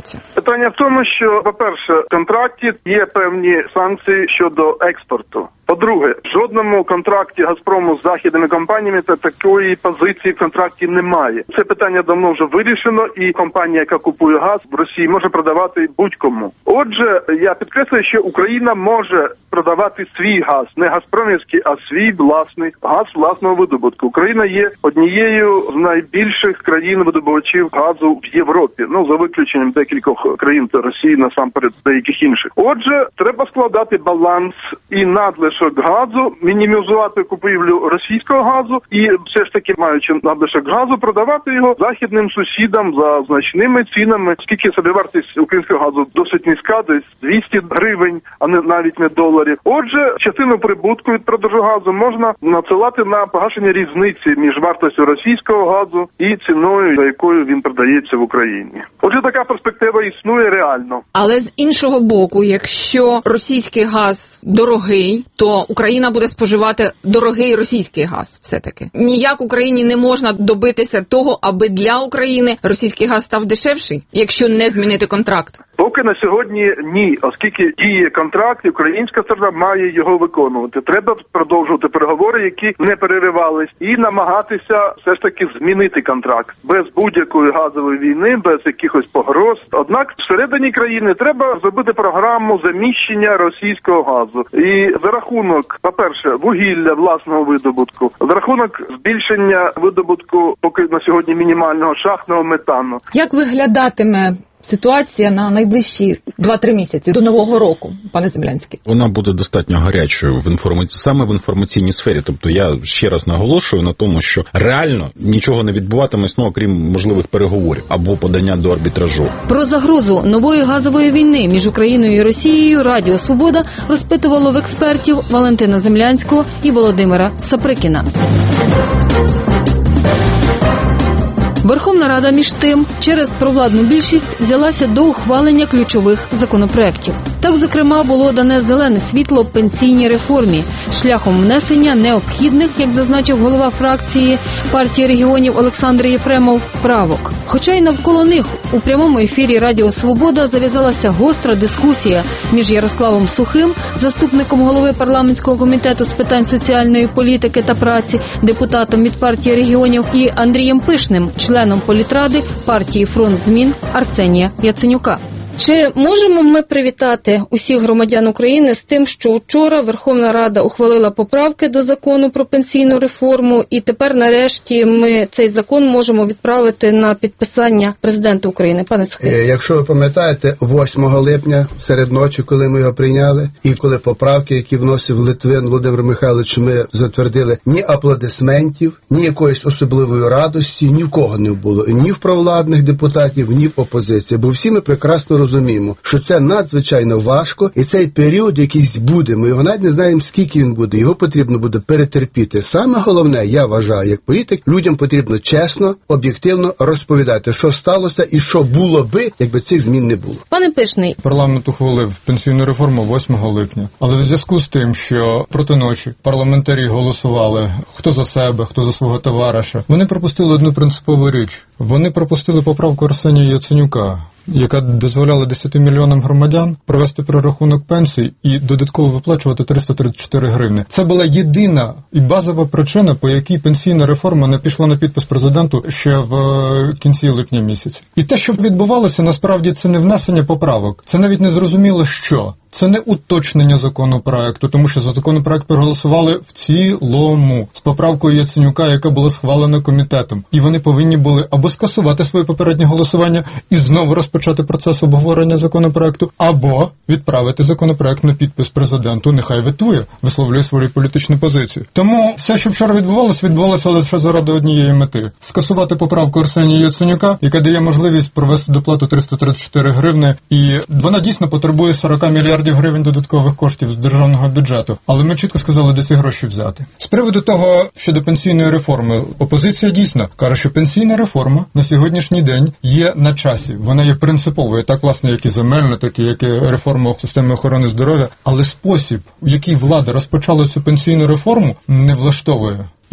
Питання в тому, що, по-перше, в контракті є певні санкції щодо експорту. По-друге, в жодному контракті «Газпрому» з західними компаніями та такої позиції в контракті немає. Це питання давно вже вирішено, і компанія, яка купує газ в Росії, може продавати будь-кому. Отже, я підкреслюю, що Україна може продавати свій газ, не газпромівський, а свій власний газ власного видобутку. Україна є однією з найбільших країн-видобувачів газу в Європі, ну, за виключенням декількох країн, та Росії, насамперед, деяких інших. Отже, треба складати баланс і надлишок газу, мінімізувати купівлю російського газу і все ж таки, маючи надлишок газу, продавати його західним сусідам за значними цінами, оскільки собівартість українського газу досить низька, десь двісті гривень, а не навіть не доларів. Отже, частину прибутку від продажу газу можна надсилати на погашення різниці між вартістю російського газу і ціною, за якою він продається в Україні. Отже, така перспектива існує реально. Але з іншого боку, якщо російський газ дорогий, то Україна буде споживати дорогий російський газ все-таки. Ніяк Україні не можна добитися того, аби для України російський газ став дешевший, якщо не змінити контракт. Поки на сьогодні ні, оскільки діє контракт, і українська сторона має його виконувати. Треба продовжувати переговори, які не переривались, і намагатися все ж таки змінити контракт. Без будь-якої газової війни, без якихось погроз. Однак всередині країни треба зробити програму заміщення російського газу. І за рахунок, по-перше, вугілля власного видобутку, за рахунок збільшення видобутку, поки на сьогодні мінімального, шахтного метану. Як виглядатиме ситуація на найближчі два-три місяці до Нового року, пане Землянський? Вона буде достатньо гарячою в інформаці... саме в інформаційній сфері. Тобто я ще раз наголошую на тому, що реально нічого не відбуватиметься, ну, окрім можливих переговорів або подання до арбітражу. Про загрозу нової газової війни між Україною і Росією Радіо Свобода розпитувало в експертів Валентина Землянського і Володимира Саприкіна. Верховна Рада, між тим, через провладну більшість взялася до ухвалення ключових законопроєктів. Так, зокрема, було дане зелене світло пенсійній реформі шляхом внесення необхідних, як зазначив голова фракції партії регіонів Олександр Єфремов, правок. Хоча й навколо них у прямому ефірі Радіо Свобода зав'язалася гостра дискусія між Ярославом Сухим, заступником голови парламентського комітету з питань соціальної політики та праці, депутатом від партії регіонів, і Андрієм Пишним, членом політради партії «Фронт змін» Арсенія Яценюка. Чи можемо ми привітати усіх громадян України з тим, що вчора Верховна Рада ухвалила поправки до закону про пенсійну реформу, і тепер нарешті ми цей закон можемо відправити на підписання президенту України? Пане Сухий. Якщо ви пам'ятаєте, восьмого липня, серед ночі, коли ми його прийняли, і коли поправки, які вносив Литвин Володимир Михайлович, ми затвердили, ні аплодисментів, ні якоїсь особливої радості, ні в кого не було. Ні в провладних депутатів, ні в опозиції. Бо всі ми прекрасно розуміємо, що це надзвичайно важко, і цей період якийсь буде, ми його навіть не знаємо, скільки він буде, його потрібно буде перетерпіти. Саме головне, я вважаю, як політик, людям потрібно чесно, об'єктивно розповідати, що сталося і що було би, якби цих змін не було. Пане Пишний. Парламент ухвалив пенсійну реформу восьмого липня, але в зв'язку з тим, що проти ночі парламентарі голосували хто за себе, хто за свого товариша, вони пропустили одну принципову річ. Вони пропустили поправку Арсенія Яценюка, яка дозволяла десяти мільйонам громадян провести прорахунок пенсій і додатково виплачувати триста тридцять чотири гривни. Це була єдина і базова причина, по якій пенсійна реформа не пішла на підпис президенту ще в кінці липня місяця. І те, що відбувалося, насправді це не внесення поправок. Це навіть не зрозуміло що. Це не уточнення законопроекту, тому що за законопроект проголосували в цілому з поправкою Яценюка, яка була схвалена комітетом. І вони повинні були або скасувати своє попереднє голосування і знову розпочати процес обговорення законопроекту, або відправити законопроект на підпис президенту, нехай ветує, висловлює свою політичну позицію. Тому все, що вчора відбувалося, відбувалося лише заради однієї мети – скасувати поправку Арсенія Яценюка, яка дає можливість провести доплату триста тридцять чотири гривни, і вона дійсно потребує сорок мільярдів гривень додаткових коштів з державного бюджету. Але ми чітко сказали, де ці гроші взяти. З приводу того, щодо пенсійної реформи, опозиція дійсно каже, що пенсійна реформа на сьогоднішній день є на часі. Вона є принциповою, так, власне, як і земельна, так і як і реформа системи охорони здоров'я. Але спосіб, в який влада розпочала цю пенсійну реформу, не влаштовує.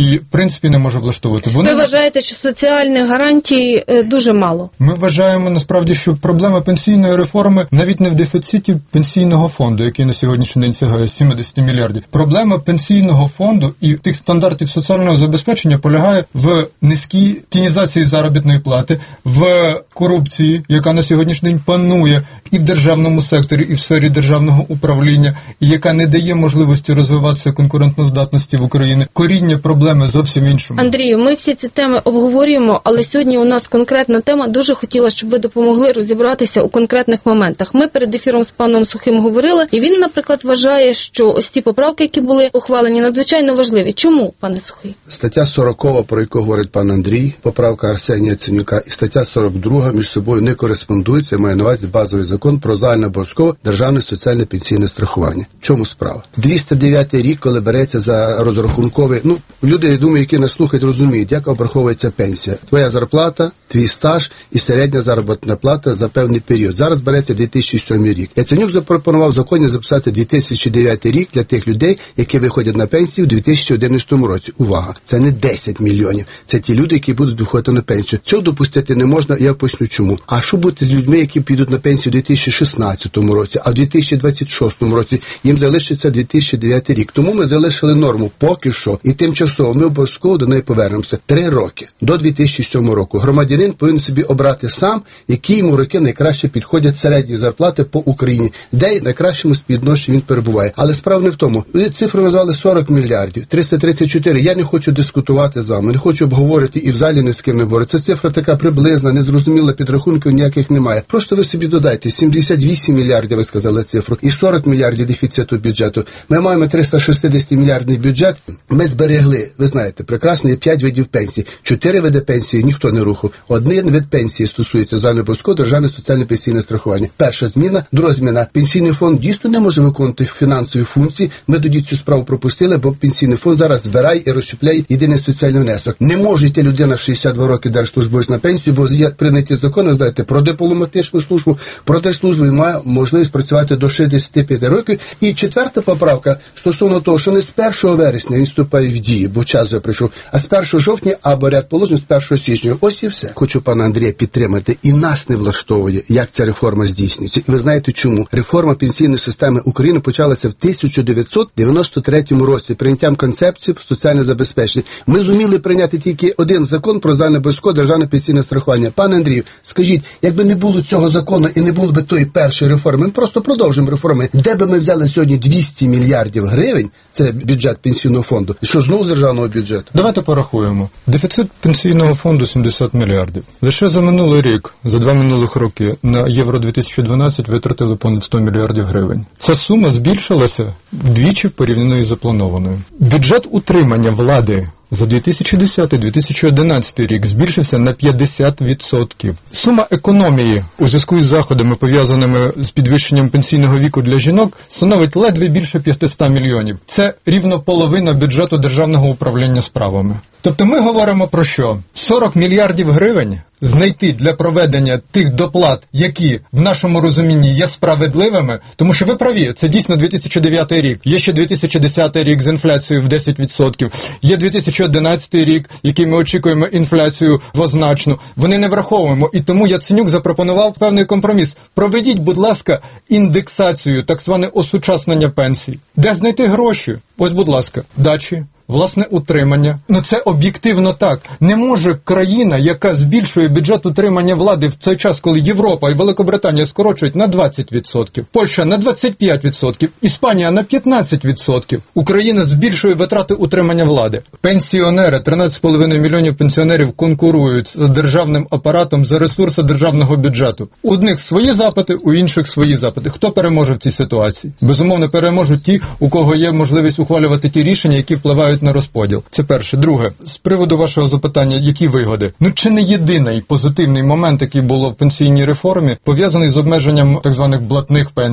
і, в принципі, не може влаштовувати. Вони... Ви вважаєте, що соціальних гарантій дуже мало? Ми вважаємо, насправді, що проблема пенсійної реформи навіть не в дефіциті пенсійного фонду, який на сьогоднішній день сягає сімдесят мільярдів. Проблема пенсійного фонду і тих стандартів соціального забезпечення полягає в низькій тінізації заробітної плати, в корупції, яка на сьогоднішній день панує і в державному секторі, і в сфері державного управління, і яка не дає можливості розвиватися конкурентноздатності в Україні. Коріння проблеми зовсім іншому. Андрію, ми всі ці теми обговорюємо, але сьогодні у нас конкретна тема. Дуже хотіла, щоб ви допомогли розібратися у конкретних моментах. Ми перед ефіром з паном Сухим говорили, і він, наприклад, вважає, що ось ці поправки, які були ухвалені, надзвичайно важливі. Чому, пане Сухий? Стаття сорокова, про яку говорить пан Андрій, поправка Арсенія Яценюка, і стаття сорок друга між собою не кореспондуються, має на увазі базовий закон про загальнообов'язкове державне соціальне пенсійне страхування. В чому справа? двісті дев'ятий рік, коли береться за розрахунковий, ну, люди, я думаю, які нас слухають, розуміють, як обраховується пенсія. Твоя зарплата, твій стаж і середня заробітна плата за певний період. Зараз береться дві тисячі сьомий рік. Яценюк запропонував в законі записати дві тисячі дев'ятий рік для тих людей, які виходять на пенсію в дві тисячі одинадцятому році. Увага! Це не десять мільйонів. Це ті люди, які будуть виходити на пенсію. Цього допустити не можна, я поясню чому. А що буде з людьми, які підуть на пенсію в дві тисячі шістнадцятому році, а в дві тисячі двадцять шостому році їм залишиться дві тисячі дев'ятий рік. Тому ми залишили норму поки що і тимчасово ми обов'язково до неї повернемося. Три роки. До дві тисячі сьомого року. Громадянин повинен собі обрати сам, які йому роки найкраще підходять середні зарплати по Україні, де в найкращому співвідношенні він перебуває. Але справа не в тому. Ви цифру назвали сорок мільярдів, триста тридцять чотири. Я не хочу дискутувати з вами, не хочу обговорити і в залі ні з ким не говорити. Це цифра така приблизна, незрозуміла, підрахунків ніяких немає. Просто ви собі додайте сімдесят вісім мільярдів, ви сказали цифру, і сорок мільярдів дефіциту бюджету. Ми маємо триста шістдесят мільярдний бюджет. Ми зберегли, ви знаєте, прекрасно, є п'ять видів пенсій. Чотири види пенсії ніхто не рухав. Один вид пенсії стосується загальнообов'язкового державне соціальне пенсійне страхування. Перша зміна, друга зміна. Пенсійний фонд дійсно не може виконувати фінансові функції. Ми тоді цю справу пропустили, бо пенсійний фонд зараз збирає і розщепляє єдиний соціальний внесок. Не може йти людина в шістдесят два роки держслужбовець на пенсію, бо є прийняті закони, знаєте, про дипломатичну службу, про держслужбу, він має можливість працювати до шістдесят п'ять років. І четверта поправка стосовно того, що не з першого вересня він вступає в дію, бо час вже прийшов, а з першого жовтня або ряд положень з першого січня. Ось і все. Хочу пана Андрія підтримати. І нас не влаштовує, як ця реформа здійснюється. І ви знаєте чому? Реформа пенсійної системи України почалася в тисяча дев'ятсот дев'яносто третьому році прийняттям концепції про соціальне забезпечення. Ми зуміли прийняти тільки один закон про загальнообов'язкове державне пенсійне страхування. Пане Андрію, скажіть, якби не було цього закону і не було б тої першої реформи, ми просто продовжимо реформи. Де би ми взяли сьогодні двісті мільярдів гривень, це бюджет пенсійного фонду, що знову з державного бюджету? Давайте порахуємо. Дефіцит пенсійного фонду сімдесят мільярдів. Лише за минулий рік, за два минулих роки, на Євро дві тисячі дванадцять витратили понад сто мільярдів гривень. Ця сума збільшилася вдвічі порівняно із запланованою. Бюджет утримання влади за дві тисячі десятий - дві тисячі одинадцятий рік збільшився на п'ятдесят відсотків. Сума економії у зв'язку із заходами, пов'язаними з підвищенням пенсійного віку для жінок, становить ледве більше п'ятсот мільйонів. Це рівно половина бюджету Державного управління справами. Тобто ми говоримо про що? сорок мільярдів гривень знайти для проведення тих доплат, які в нашому розумінні є справедливими, тому що ви праві, це дійсно дві тисячі дев'ятий рік, є ще дві тисячі десятий рік з інфляцією в десять відсотків, є дві тисячі одинадцятий рік, який ми очікуємо інфляцію двозначну. Вони не враховуємо, і тому Яценюк запропонував певний компроміс. Проведіть, будь ласка, індексацію, так зване осучаснення пенсій. Де знайти гроші? Ось, будь ласка, дачі. Власне утримання. Ну це об'єктивно так. Не може країна, яка збільшує бюджет утримання влади в цей час, коли Європа і Великобританія скорочують на двадцять відсотків, Польща на двадцять п'ять відсотків, Іспанія на п'ятнадцять відсотків. Україна збільшує витрати утримання влади. Пенсіонери, тринадцять з половиною мільйонів пенсіонерів конкурують з державним апаратом за ресурси державного бюджету. У одних свої запити, у інших свої запити. Хто переможе в цій ситуації? Безумовно, переможуть ті, у кого є можливість ухвалювати ті рішення, які впливають на розподіл. Це перше. Друге, з приводу вашого запитання, які вигоди? Ну, чи не єдиний позитивний момент, який було в пенсійній реформі, пов'язаний з обмеженням так званих блатних пенсій?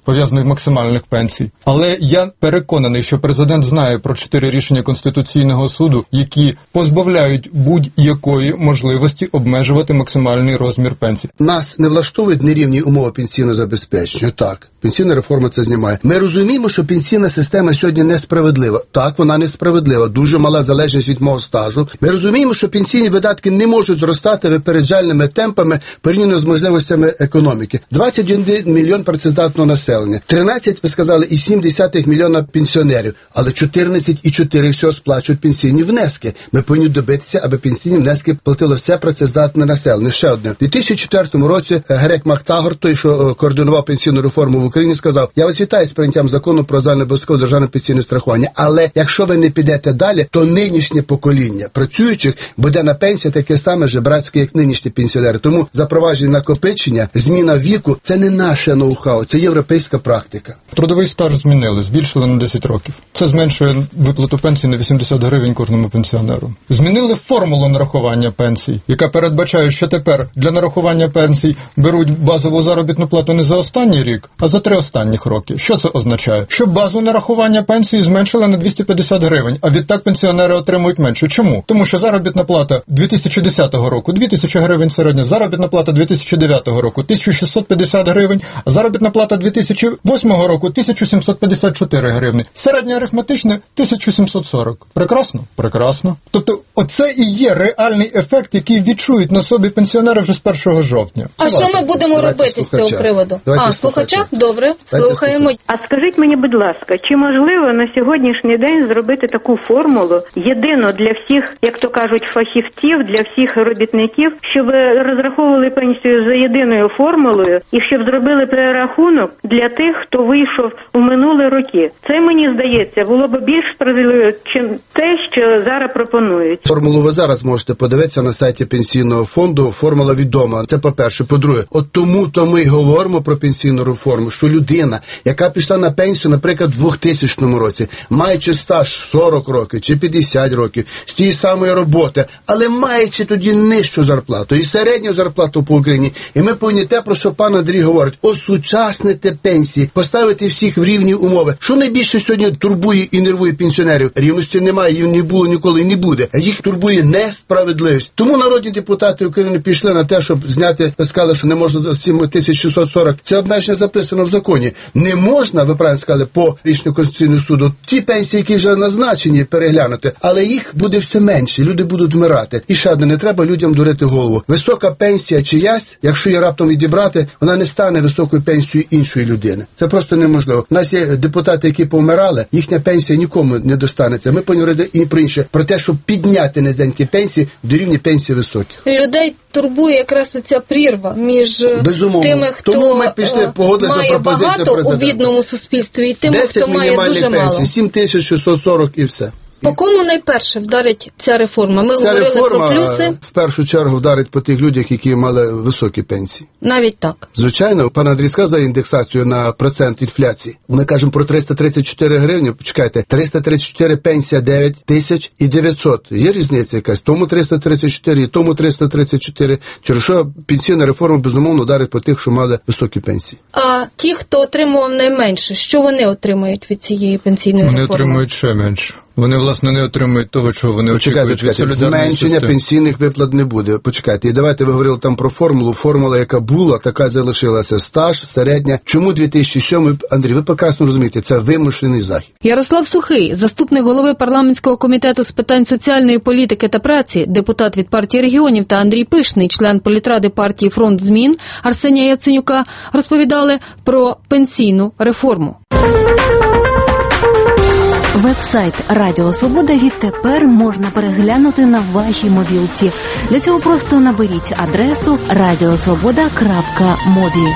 пов'язаних максимальних пенсій. Але я переконаний, що президент знає про чотири рішення Конституційного суду, які позбавляють будь-якої можливості обмежувати максимальний розмір пенсій. Нас не влаштовують нерівні умови пенсійного забезпечення. Так, пенсійна реформа це знімає. Ми розуміємо, що пенсійна система сьогодні несправедлива. Так, вона несправедлива. Дуже мала залежність від мого стажу. Ми розуміємо, що пенсійні видатки не можуть зростати випереджальними темпами порівняно з можливостями економіки. двадцять один мільйон працездатного населення. тринадцять, ви сказали, і сім десятих мільйона пенсіонерів. Але чотирнадцять і чотири всього сплачують пенсійні внески. Ми повинні добитися, аби пенсійні внески платило все працездатне населення. Ще одне. У дві тисячі четвертому році Грек Мактагор, той, що координував пенсійну реформу в Україні, сказав: я вас вітаю з прийняттям закону про загальнообов'язкове державне пенсійне страхування, але якщо ви не підете далі, то нинішнє покоління працюючих буде на пенсії таке саме жебрацьке, як нинішні пенсіонери. Тому запровадження накопичення, зміна віку – це не наше ноу-хау, це європейська практика. Трудовий стаж змінили, збільшили на десять років. Це зменшує виплату пенсії на вісімдесят гривень кожному пенсіонеру. Змінили формулу нарахування пенсій, яка передбачає, що тепер для нарахування пенсій беруть базову заробітну плату не за останній рік, а за три останніх роки. Що це означає? Що базу нарахування пенсії зменшили на двісті п'ятдесят гривень, а відтак пенсіонери отримують менше. Чому? Тому що заробітна плата дві тисячі десятого року дві тисячі гривень середня, заробітна плата дві тисячі дев'ятого року тисяча шістсот п'ятдесят гривень, а заробітна плата дві тисячі восьмого року тисяча сімсот п'ятдесят чотири гривні. Середня арифметична тисяча сімсот сорок. Прекрасно? Прекрасно. Тобто оце і є реальний ефект, який відчують на собі пенсіонери вже з першого жовтня. А що ми будемо Давайте робити слухача. з цього приводу? Давайте а, слухача? слухача? Добре, Давайте слухаємо. Слухача. А скажіть мені, будь ласка, чи можливо на сьогоднішній день зробити таку формулу, єдину для всіх, як то кажуть, фахівців, для всіх робітників, щоб розраховували пенсію за єдиною формулою і щоб зробили перерахунок для тих, хто вийшов у минулі роки? Це, мені здається, було б більш справедливо, чим те, що зараз пропонують. Формулу ви зараз можете подивитися на сайті Пенсійного фонду. Формула відома. Це по-перше. По-друге, от тому-то ми говоримо про пенсійну реформу, що людина, яка пішла на пенсію, наприклад, в двохтисячному році, маючи стаж сорок років чи п'ятдесят років, з тієї самої роботи, але маючи тоді нижчу зарплату і середню зарплату по Україні. І ми повинні те, про що пан Андрій говорить, осучаснити пенсії, поставити всіх в рівні умови. Що найбільше сьогодні турбує і нервує пенсіонерів? Рівності немає, їм не було, ніколи і не буде. А їх турбує несправедливість. Тому народні депутати України пішли на те, щоб зняти, сказали, що не можна за сім тисяч шістсот сорок. Це обмеження записано в законі. Не можна, ви правильно сказали, по рішенню Конституційного суду, ті пенсії, які вже назначені, переглянути, але їх буде все менше, люди будуть вмирати. І ще одне, не треба людям дурити голову. Висока пенсія чиясь, якщо її раптом відібрати, вона не стане високою пенсією іншої людини. Це просто неможливо. У нас є депутати, які помирали, їхня пенсія нікому не достанеться. Ми повинні говорити і про інше, про те, щоб підняти низенькі пенсії до рівня пенсії високих. Людей турбує якраз оця прірва між Безумовно. тими, хто Тому ми пішли, має багато у бідному суспільстві, і тими, хто має дуже мало. Пенсії, сім тисяч шістсот сорок і все. По кому найперше вдарить ця реформа? Ми ця говорили реформа, про плюси. В першу чергу вдарить по тих людях, які мали високі пенсії. Навіть так. Звичайно, пан Андрій сказав за індексацію на процент інфляції. Ми кажемо про триста тридцять чотири гривні. Почекайте, триста тридцять чотири пенсія дев'ять тисяч і дев'ятсот. Є різниця якась? Тому триста тридцять чотири і тому триста тридцять чотири. Через що пенсійна реформа, безумовно, вдарить по тих, що мали високі пенсії. А ті, хто отримував найменше, що вони отримають від цієї пенсійної вони реформи? Вони отримують ще менше. Вони, власне, не отримують того, чого вони почекайте, очікують. Почекайте, зменшення системи. Пенсійних виплат не буде. Почекайте, і давайте ви говорили там про формулу. Формула, яка була, така залишилася. Стаж, середня. Чому дві тисячі сьомий? Андрій, ви прекрасно розумієте, це вимушений захід. Ярослав Сухий, заступник голови парламентського комітету з питань соціальної політики та праці, депутат від партії регіонів, та Андрій Пишний, член політради партії «Фронт змін» Арсенія Яценюка, розповідали про пенсійну реформу. Веб-сайт Радіо Свобода відтепер можна переглянути на вашій мобілці. Для цього просто наберіть адресу радіосвобода крапка мобі.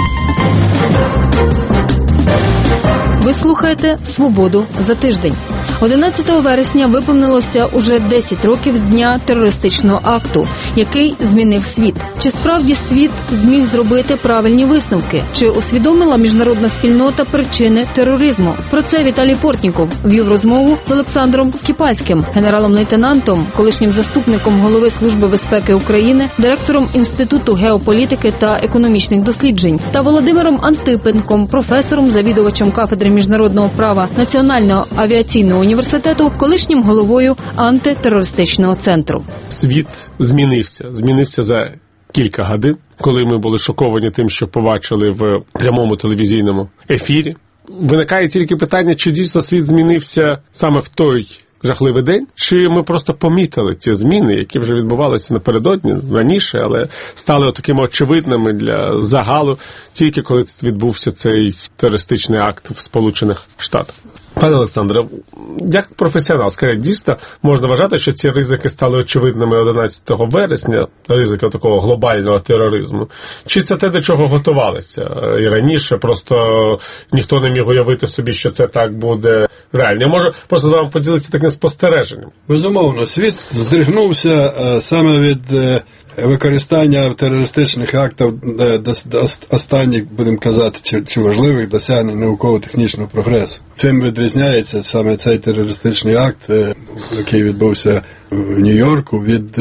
Ви слухаєте «Свободу за тиждень». одинадцятого вересня виповнилося уже десять років з дня терористичного акту, який змінив світ. Чи справді світ зміг зробити правильні висновки? Чи усвідомила міжнародна спільнота причини тероризму? Про це Віталій Портніков вів розмову з Олександром Скіпальським, генералом-лейтенантом, колишнім заступником голови Служби безпеки України, директором Інституту геополітики та економічних досліджень, та Володимиром Антипенком, професором, завідувачем кафедри міжнародного права Національного авіаційного університету, колишнім головою антитерористичного центру. Світ змінився. Змінився за кілька годин, коли ми були шоковані тим, що побачили в прямому телевізійному ефірі. Виникає тільки питання, чи дійсно світ змінився саме в той жахливий день, чи ми просто помітили ці зміни, які вже відбувалися напередодні, раніше, але стали такими очевидними для загалу, тільки коли відбувся цей терористичний акт в Сполучених Штатах. Пане Олександре, як професіонал, скажіть, дійсно можна вважати, що ці ризики стали очевидними одинадцятого вересня, ризики такого глобального тероризму? Чи це те, до чого готувалися і раніше, просто ніхто не міг уявити собі, що це так буде реально? Я можу просто з вами поділитися таким спостереженням. Безумовно, світ здригнувся саме від використання терористичних актів до останніх, будемо казати, чи, чи важливих досягнень науково-технічного прогресу. Цим відрізняється саме цей терористичний акт, який відбувся в Нью-Йорку, від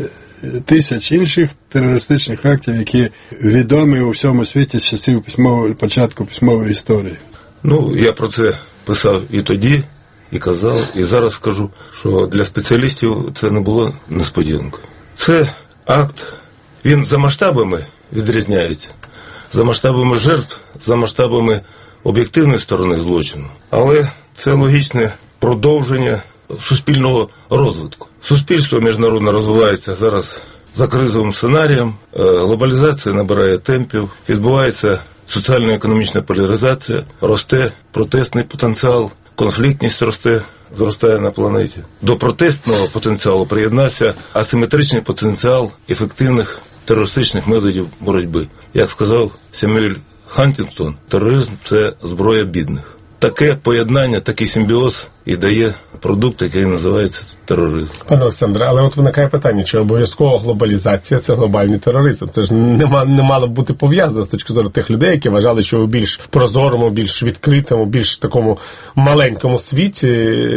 тисяч інших терористичних актів, які відомі у всьому світі з часів письмової, початку письмової історії. Ну, я про це писав і тоді, і казав, і зараз скажу, що для спеціалістів це не було несподіванкою. Це акт, він за масштабами відрізняється, за масштабами жертв, за масштабами об'єктивної сторони злочину. Але це логічне продовження суспільного розвитку. Суспільство міжнародно розвивається зараз за кризовим сценарієм, глобалізація набирає темпів, відбувається соціально-економічна поляризація, росте протестний потенціал, конфліктність росте, зростає на планеті. До протестного потенціалу приєднався асиметричний потенціал ефективних терористичних методів боротьби. Як сказав Семюель Хантінгтон, тероризм – це зброя бідних. Таке поєднання, такий симбіоз і дає продукт, який називається тероризм. Пане Олександре, але от виникає питання, чи обов'язково глобалізація – це глобальний тероризм? Це ж не, ма, не мало б бути пов'язано з точки зору тих людей, які вважали, що в більш прозорому, більш відкритому, більш такому маленькому світі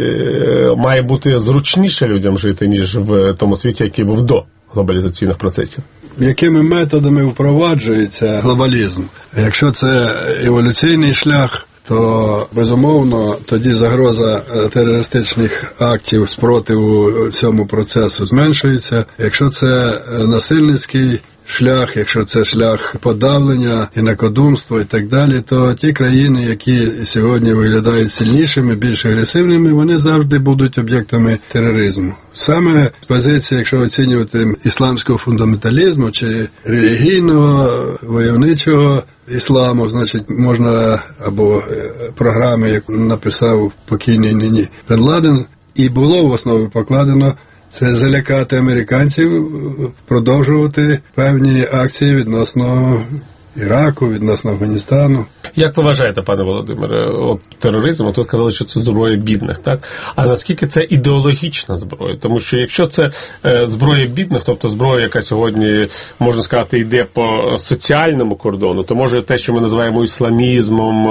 має бути зручніше людям жити, ніж в тому світі, який був до глобалізаційних процесів. Якими методами впроваджується глобалізм? Якщо це еволюційний шлях, то, безумовно, тоді загроза терористичних актів спротиву цьому процесу зменшується. Якщо це насильницький шлях, якщо це шлях подавлення, інакодумства і так далі, то ті країни, які сьогодні виглядають сильнішими, більш агресивними, вони завжди будуть об'єктами тероризму. Саме з позиції, якщо оцінювати ісламського фундаменталізму чи релігійного, войовничого ісламу, значить, можна, або програми, як написав покійний нині Бен Ладен, і було в основі покладено це залякати американців, продовжувати певні акції відносно Іраку, відносно Афганістану. Як ви вважаєте, пане Володимире, от тероризм, от ви сказали, що це зброя бідних, так? А наскільки це ідеологічна зброя? Тому що якщо це е, зброя бідних, тобто зброя, яка сьогодні, можна сказати, йде по соціальному кордону, то може те, що ми називаємо ісламізмом,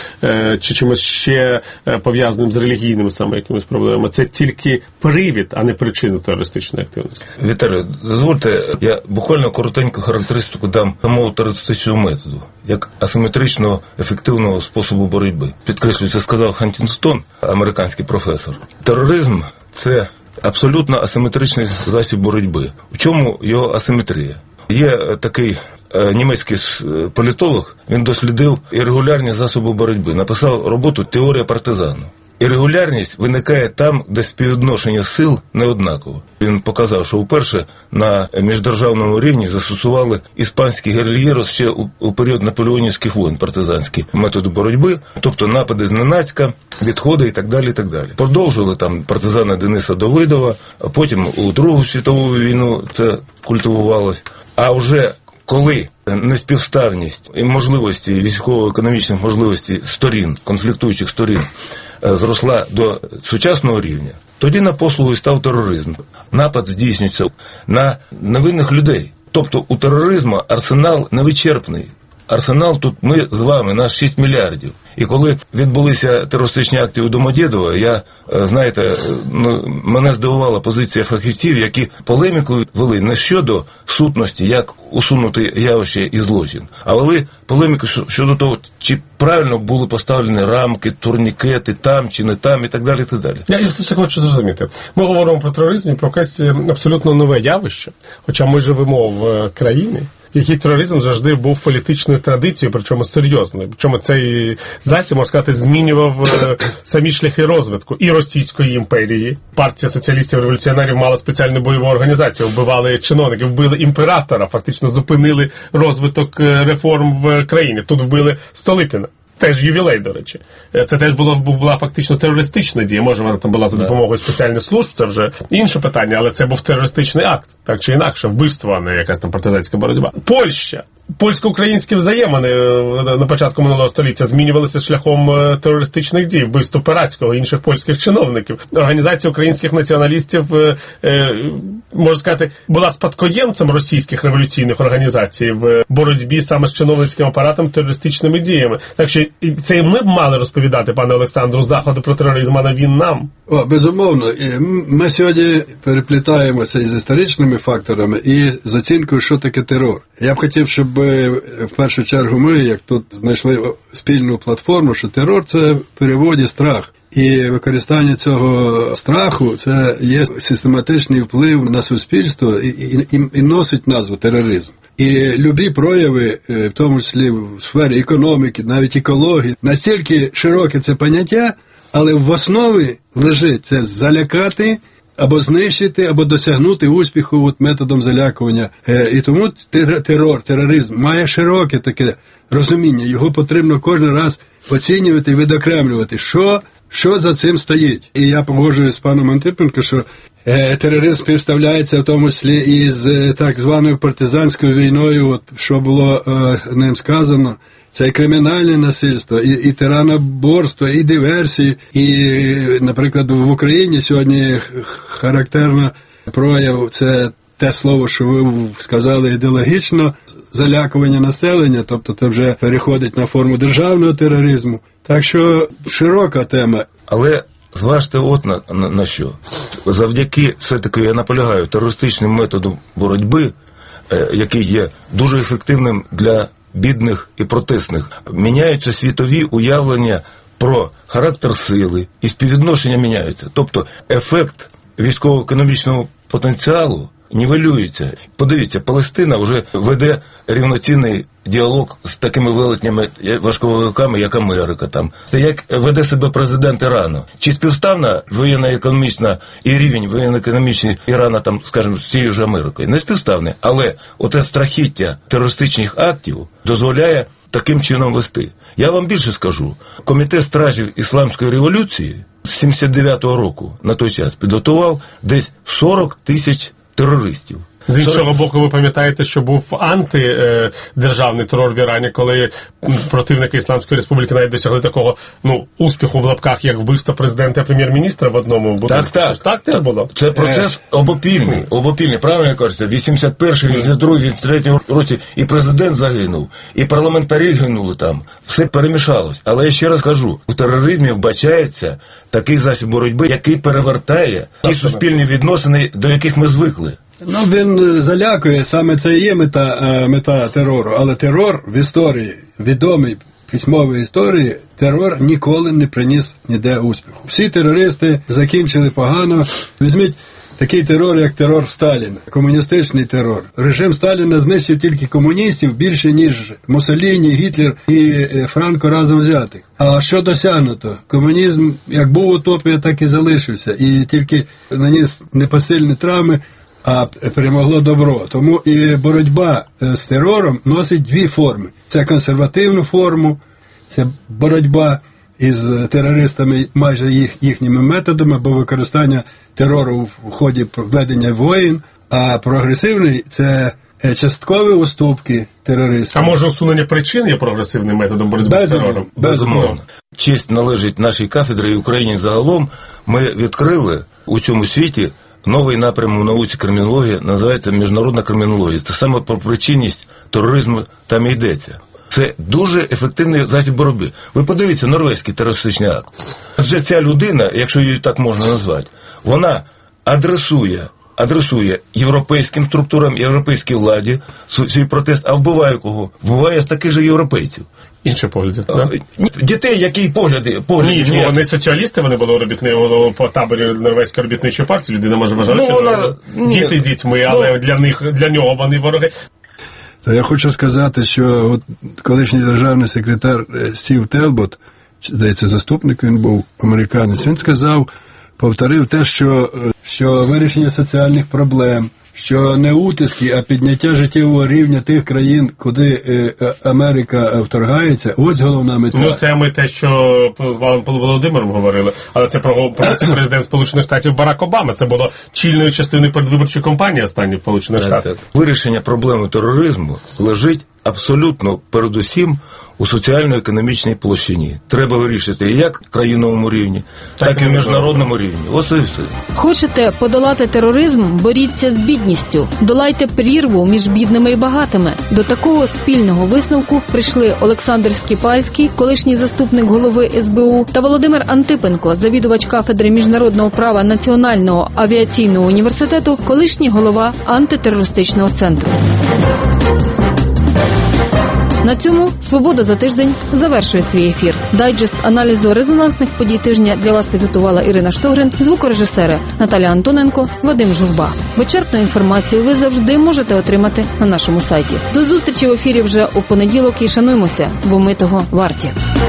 е, чи чимось ще е, пов'язаним з релігійними саме якимись проблемами, це тільки привід, а не причина терористичної активності. Віталію, дозвольте, я буквально коротеньку характеристику дам самого терористичного методу, як асиметричного ефективного способу боротьби. Підкреслюю, це сказав Хантінгтон, американський професор. Тероризм – це абсолютно асиметричний засіб боротьби. В чому його асиметрія? Є такий е, німецький політолог, він дослідив ірегулярні засоби боротьби, написав роботу «Теорія партизану». Ірегулярність виникає там, де співвідношення сил неоднаково. Він показав, що вперше на міждержавному рівні застосували іспанський герильєрос ще у, у період наполеонівських воєн, партизанські методи боротьби, тобто напади зненацька, відходи і так далі, і так далі. Продовжували там партизани Дениса Давидова, а потім у Другу світову війну це культивувалось. А вже коли неспівставність і можливості, військово-економічних можливостей сторін, конфліктуючих сторін, зросла до сучасного рівня, тоді на послугу став тероризм. Напад здійснюється на невинних людей. Тобто у тероризму арсенал невичерпний. Арсенал тут ми з вами, нас шість мільярдів. І коли відбулися терористичні акти у Домодєдово, я, знаєте, ну, мене здивувала позиція фахівців, які полеміку вели не щодо сутності, як усунути явище і злочин, а вели полеміку щодо того, чи правильно були поставлені рамки, турнікети, там чи не там і так далі. І так далі. Я все ще хочу зрозуміти. Ми говоримо про тероризм і про якесь абсолютно нове явище, хоча ми живемо в країні, в якій тероризм завжди був політичною традицією, причому серйозною. Причому цей засіб, можна сказати, змінював самі шляхи розвитку і Російської імперії. Партія соціалістів-революціонерів мала спеціальну бойову організацію, вбивали чиновників, вбили імператора, фактично зупинили розвиток реформ в країні. Тут вбили Столипіна. Теж ювілей, до речі. Це теж було, була фактично терористична дія. Може, вона там була за допомогою спеціальних служб, це вже інше питання, але це був терористичний акт. Так чи інакше, вбивство, а не якась там партизанська боротьба. Польща. Польсько-українські взаємини на початку минулого століття змінювалися шляхом терористичних дій, вбивств Перацького і інших польських чиновників. Організація українських націоналістів, можна сказати, була спадкоємцем російських революційних організацій в боротьбі саме з чиновницьким апаратом терористичними діями. Так що це і ми б мали розповідати, пане Олександру, Заходу про тероризм, а не він нам. О, безумовно. Ми сьогодні переплітаємося із історичними факторами і з оцінкою, що таке терор. Я б хотів, щоб в першу чергу ми, як тут знайшли спільну платформу, що терор – це в переводі страх. І використання цього страху – це є систематичний вплив на суспільство і, і, і, і носить назву тероризм. І любі прояви, в тому числі в сфері економіки, навіть екології, настільки широке це поняття, але в основі лежить це залякати, або знищити, або досягнути успіху от, методом залякування. Е, і тому терор, тероризм має широке таке розуміння. Його потрібно кожен раз оцінювати і відокремлювати, що, що за цим стоїть. І я погоджуюсь з паном Антипенко, що е, тероризм співставляється в тому числі із е, так званою партизанською війною, от, що було е, ним сказано. Це і кримінальне насильство, і, і тираноборство, і диверсії. І, наприклад, в Україні сьогодні характерно прояв, це те слово, що ви сказали, ідеологічно залякування населення, тобто це вже переходить на форму державного тероризму. Так що широка тема. Але зважте от на, на, на що. Завдяки, все-таки, я наполягаю, терористичним методом боротьби, е, який є дуже ефективним для бідних і протестних, міняються світові уявлення про характер сили, і співвідношення міняються. Тобто ефект військово-економічного потенціалу нівелюється. Подивіться, Палестина вже веде рівноцінний діалог з такими велетнями важковиками, як Америка там. Це як веде себе президент Ірану. Чи співставна воєнно-економічна і рівень воєнно-економічний Ірана, там, скажімо, з цією ж Америкою? Не співставне. Але оте страхіття терористичних актів дозволяє таким чином вести. Я вам більше скажу. Комітет стражів Ісламської революції з сімдесят дев'ятого року на той час підготував десь сорок тисяч терористів. З іншого боку, ви пам'ятаєте, що був антидержавний терор в Ірані, коли противники Ісламської Республіки навіть досягли такого, ну, успіху в лапках, як вбивство президента і прем'єр-міністра в одному будинку. Так, так. Так теж було? Це процес обопільний, обопільний, правильно кажете, вісімдесят перший, вісімдесят другий, вісімдесят третій році і президент загинув, і парламентарі гинули там. Все перемішалось. Але я ще раз кажу, у тероризмі вбачається такий засіб боротьби, який перевертає ті суспільні відносини, до яких ми звикли. Ну, він залякує, саме це і є мета, мета терору, але терор в історії, відомій письмовій історії, терор ніколи не приніс ніде успіху. Всі терористи закінчили погано. Візьміть такий терор, як терор Сталіна, комуністичний терор. Режим Сталіна знищив тільки комуністів більше, ніж Муссоліні, Гітлер і Франко разом взятих. А що досягнуто? Комунізм як був утопія, так і залишився. І тільки наніс непосильні травми, а перемогло добро. Тому і боротьба з терором носить дві форми. Це консервативну форму, це боротьба із терористами майже їх, їхніми методами, або використання терору в ході ведення воєн, а прогресивний – це е, часткові уступки терористам. А може усунення причин є прогресивним методом боротьби з терором? Безумовно. Честь належить нашій кафедрі і Україні загалом. Ми відкрили у цьому світі новий напрям у науці кримінології, називається міжнародна кримінологія. Це саме про причинність тероризму там і йдеться. Це дуже ефективний засіб боротьби. Ви подивіться, норвезький терористичний акт. Адже ця людина, якщо її так можна назвати, вона адресує, адресує європейським структурам, європейській владі свій протест, а вбиває кого? Вбиває таких же європейців. Інші погляди, так? Дітей, які погляди? погляди Ні, чому, вони соціалісти, вони були робітні, по таборі Норвезької робітничої партії, людина може вважати, ну, вона... діти дітьми, але ну... для них, для нього вони вороги. То я хочу сказати, що от колишній державний секретар Стів Телбот, здається, заступник він був, американець, він сказав, повторив те, що, що вирішення соціальних проблем, що не утиски, а підняття життєвого рівня тих країн, куди е, Америка вторгається, ось головна мета. Ну, це ми те, що з Павлом Володимиром говорили, але це про, про це президент Сполучених Штатів Барак Обама. Це було чільною частиною передвиборчої кампанії останньої Сполучених Штатів. Вирішення проблеми тероризму лежить абсолютно передусім у соціально-економічній площині. Треба вирішити як в країновому рівні, так, так і в міжнародному рівні. Ось і все. Хочете подолати тероризм? Боріться з бідністю. Долайте прірву між бідними і багатими. До такого спільного висновку прийшли Олександр Скіпальський, колишній заступник голови ес бе у, та Володимир Антипенко, завідувач кафедри міжнародного права Національного авіаційного університету, колишній голова антитерористичного центру. На цьому «Свобода за тиждень» завершує свій ефір. Дайджест аналізу резонансних подій тижня для вас підготувала Ірина Штогрин, звукорежисери Наталя Антоненко, Вадим Журба. Вичерпну інформацію ви завжди можете отримати на нашому сайті. До зустрічі в ефірі вже у понеділок і шануймося, бо ми того варті.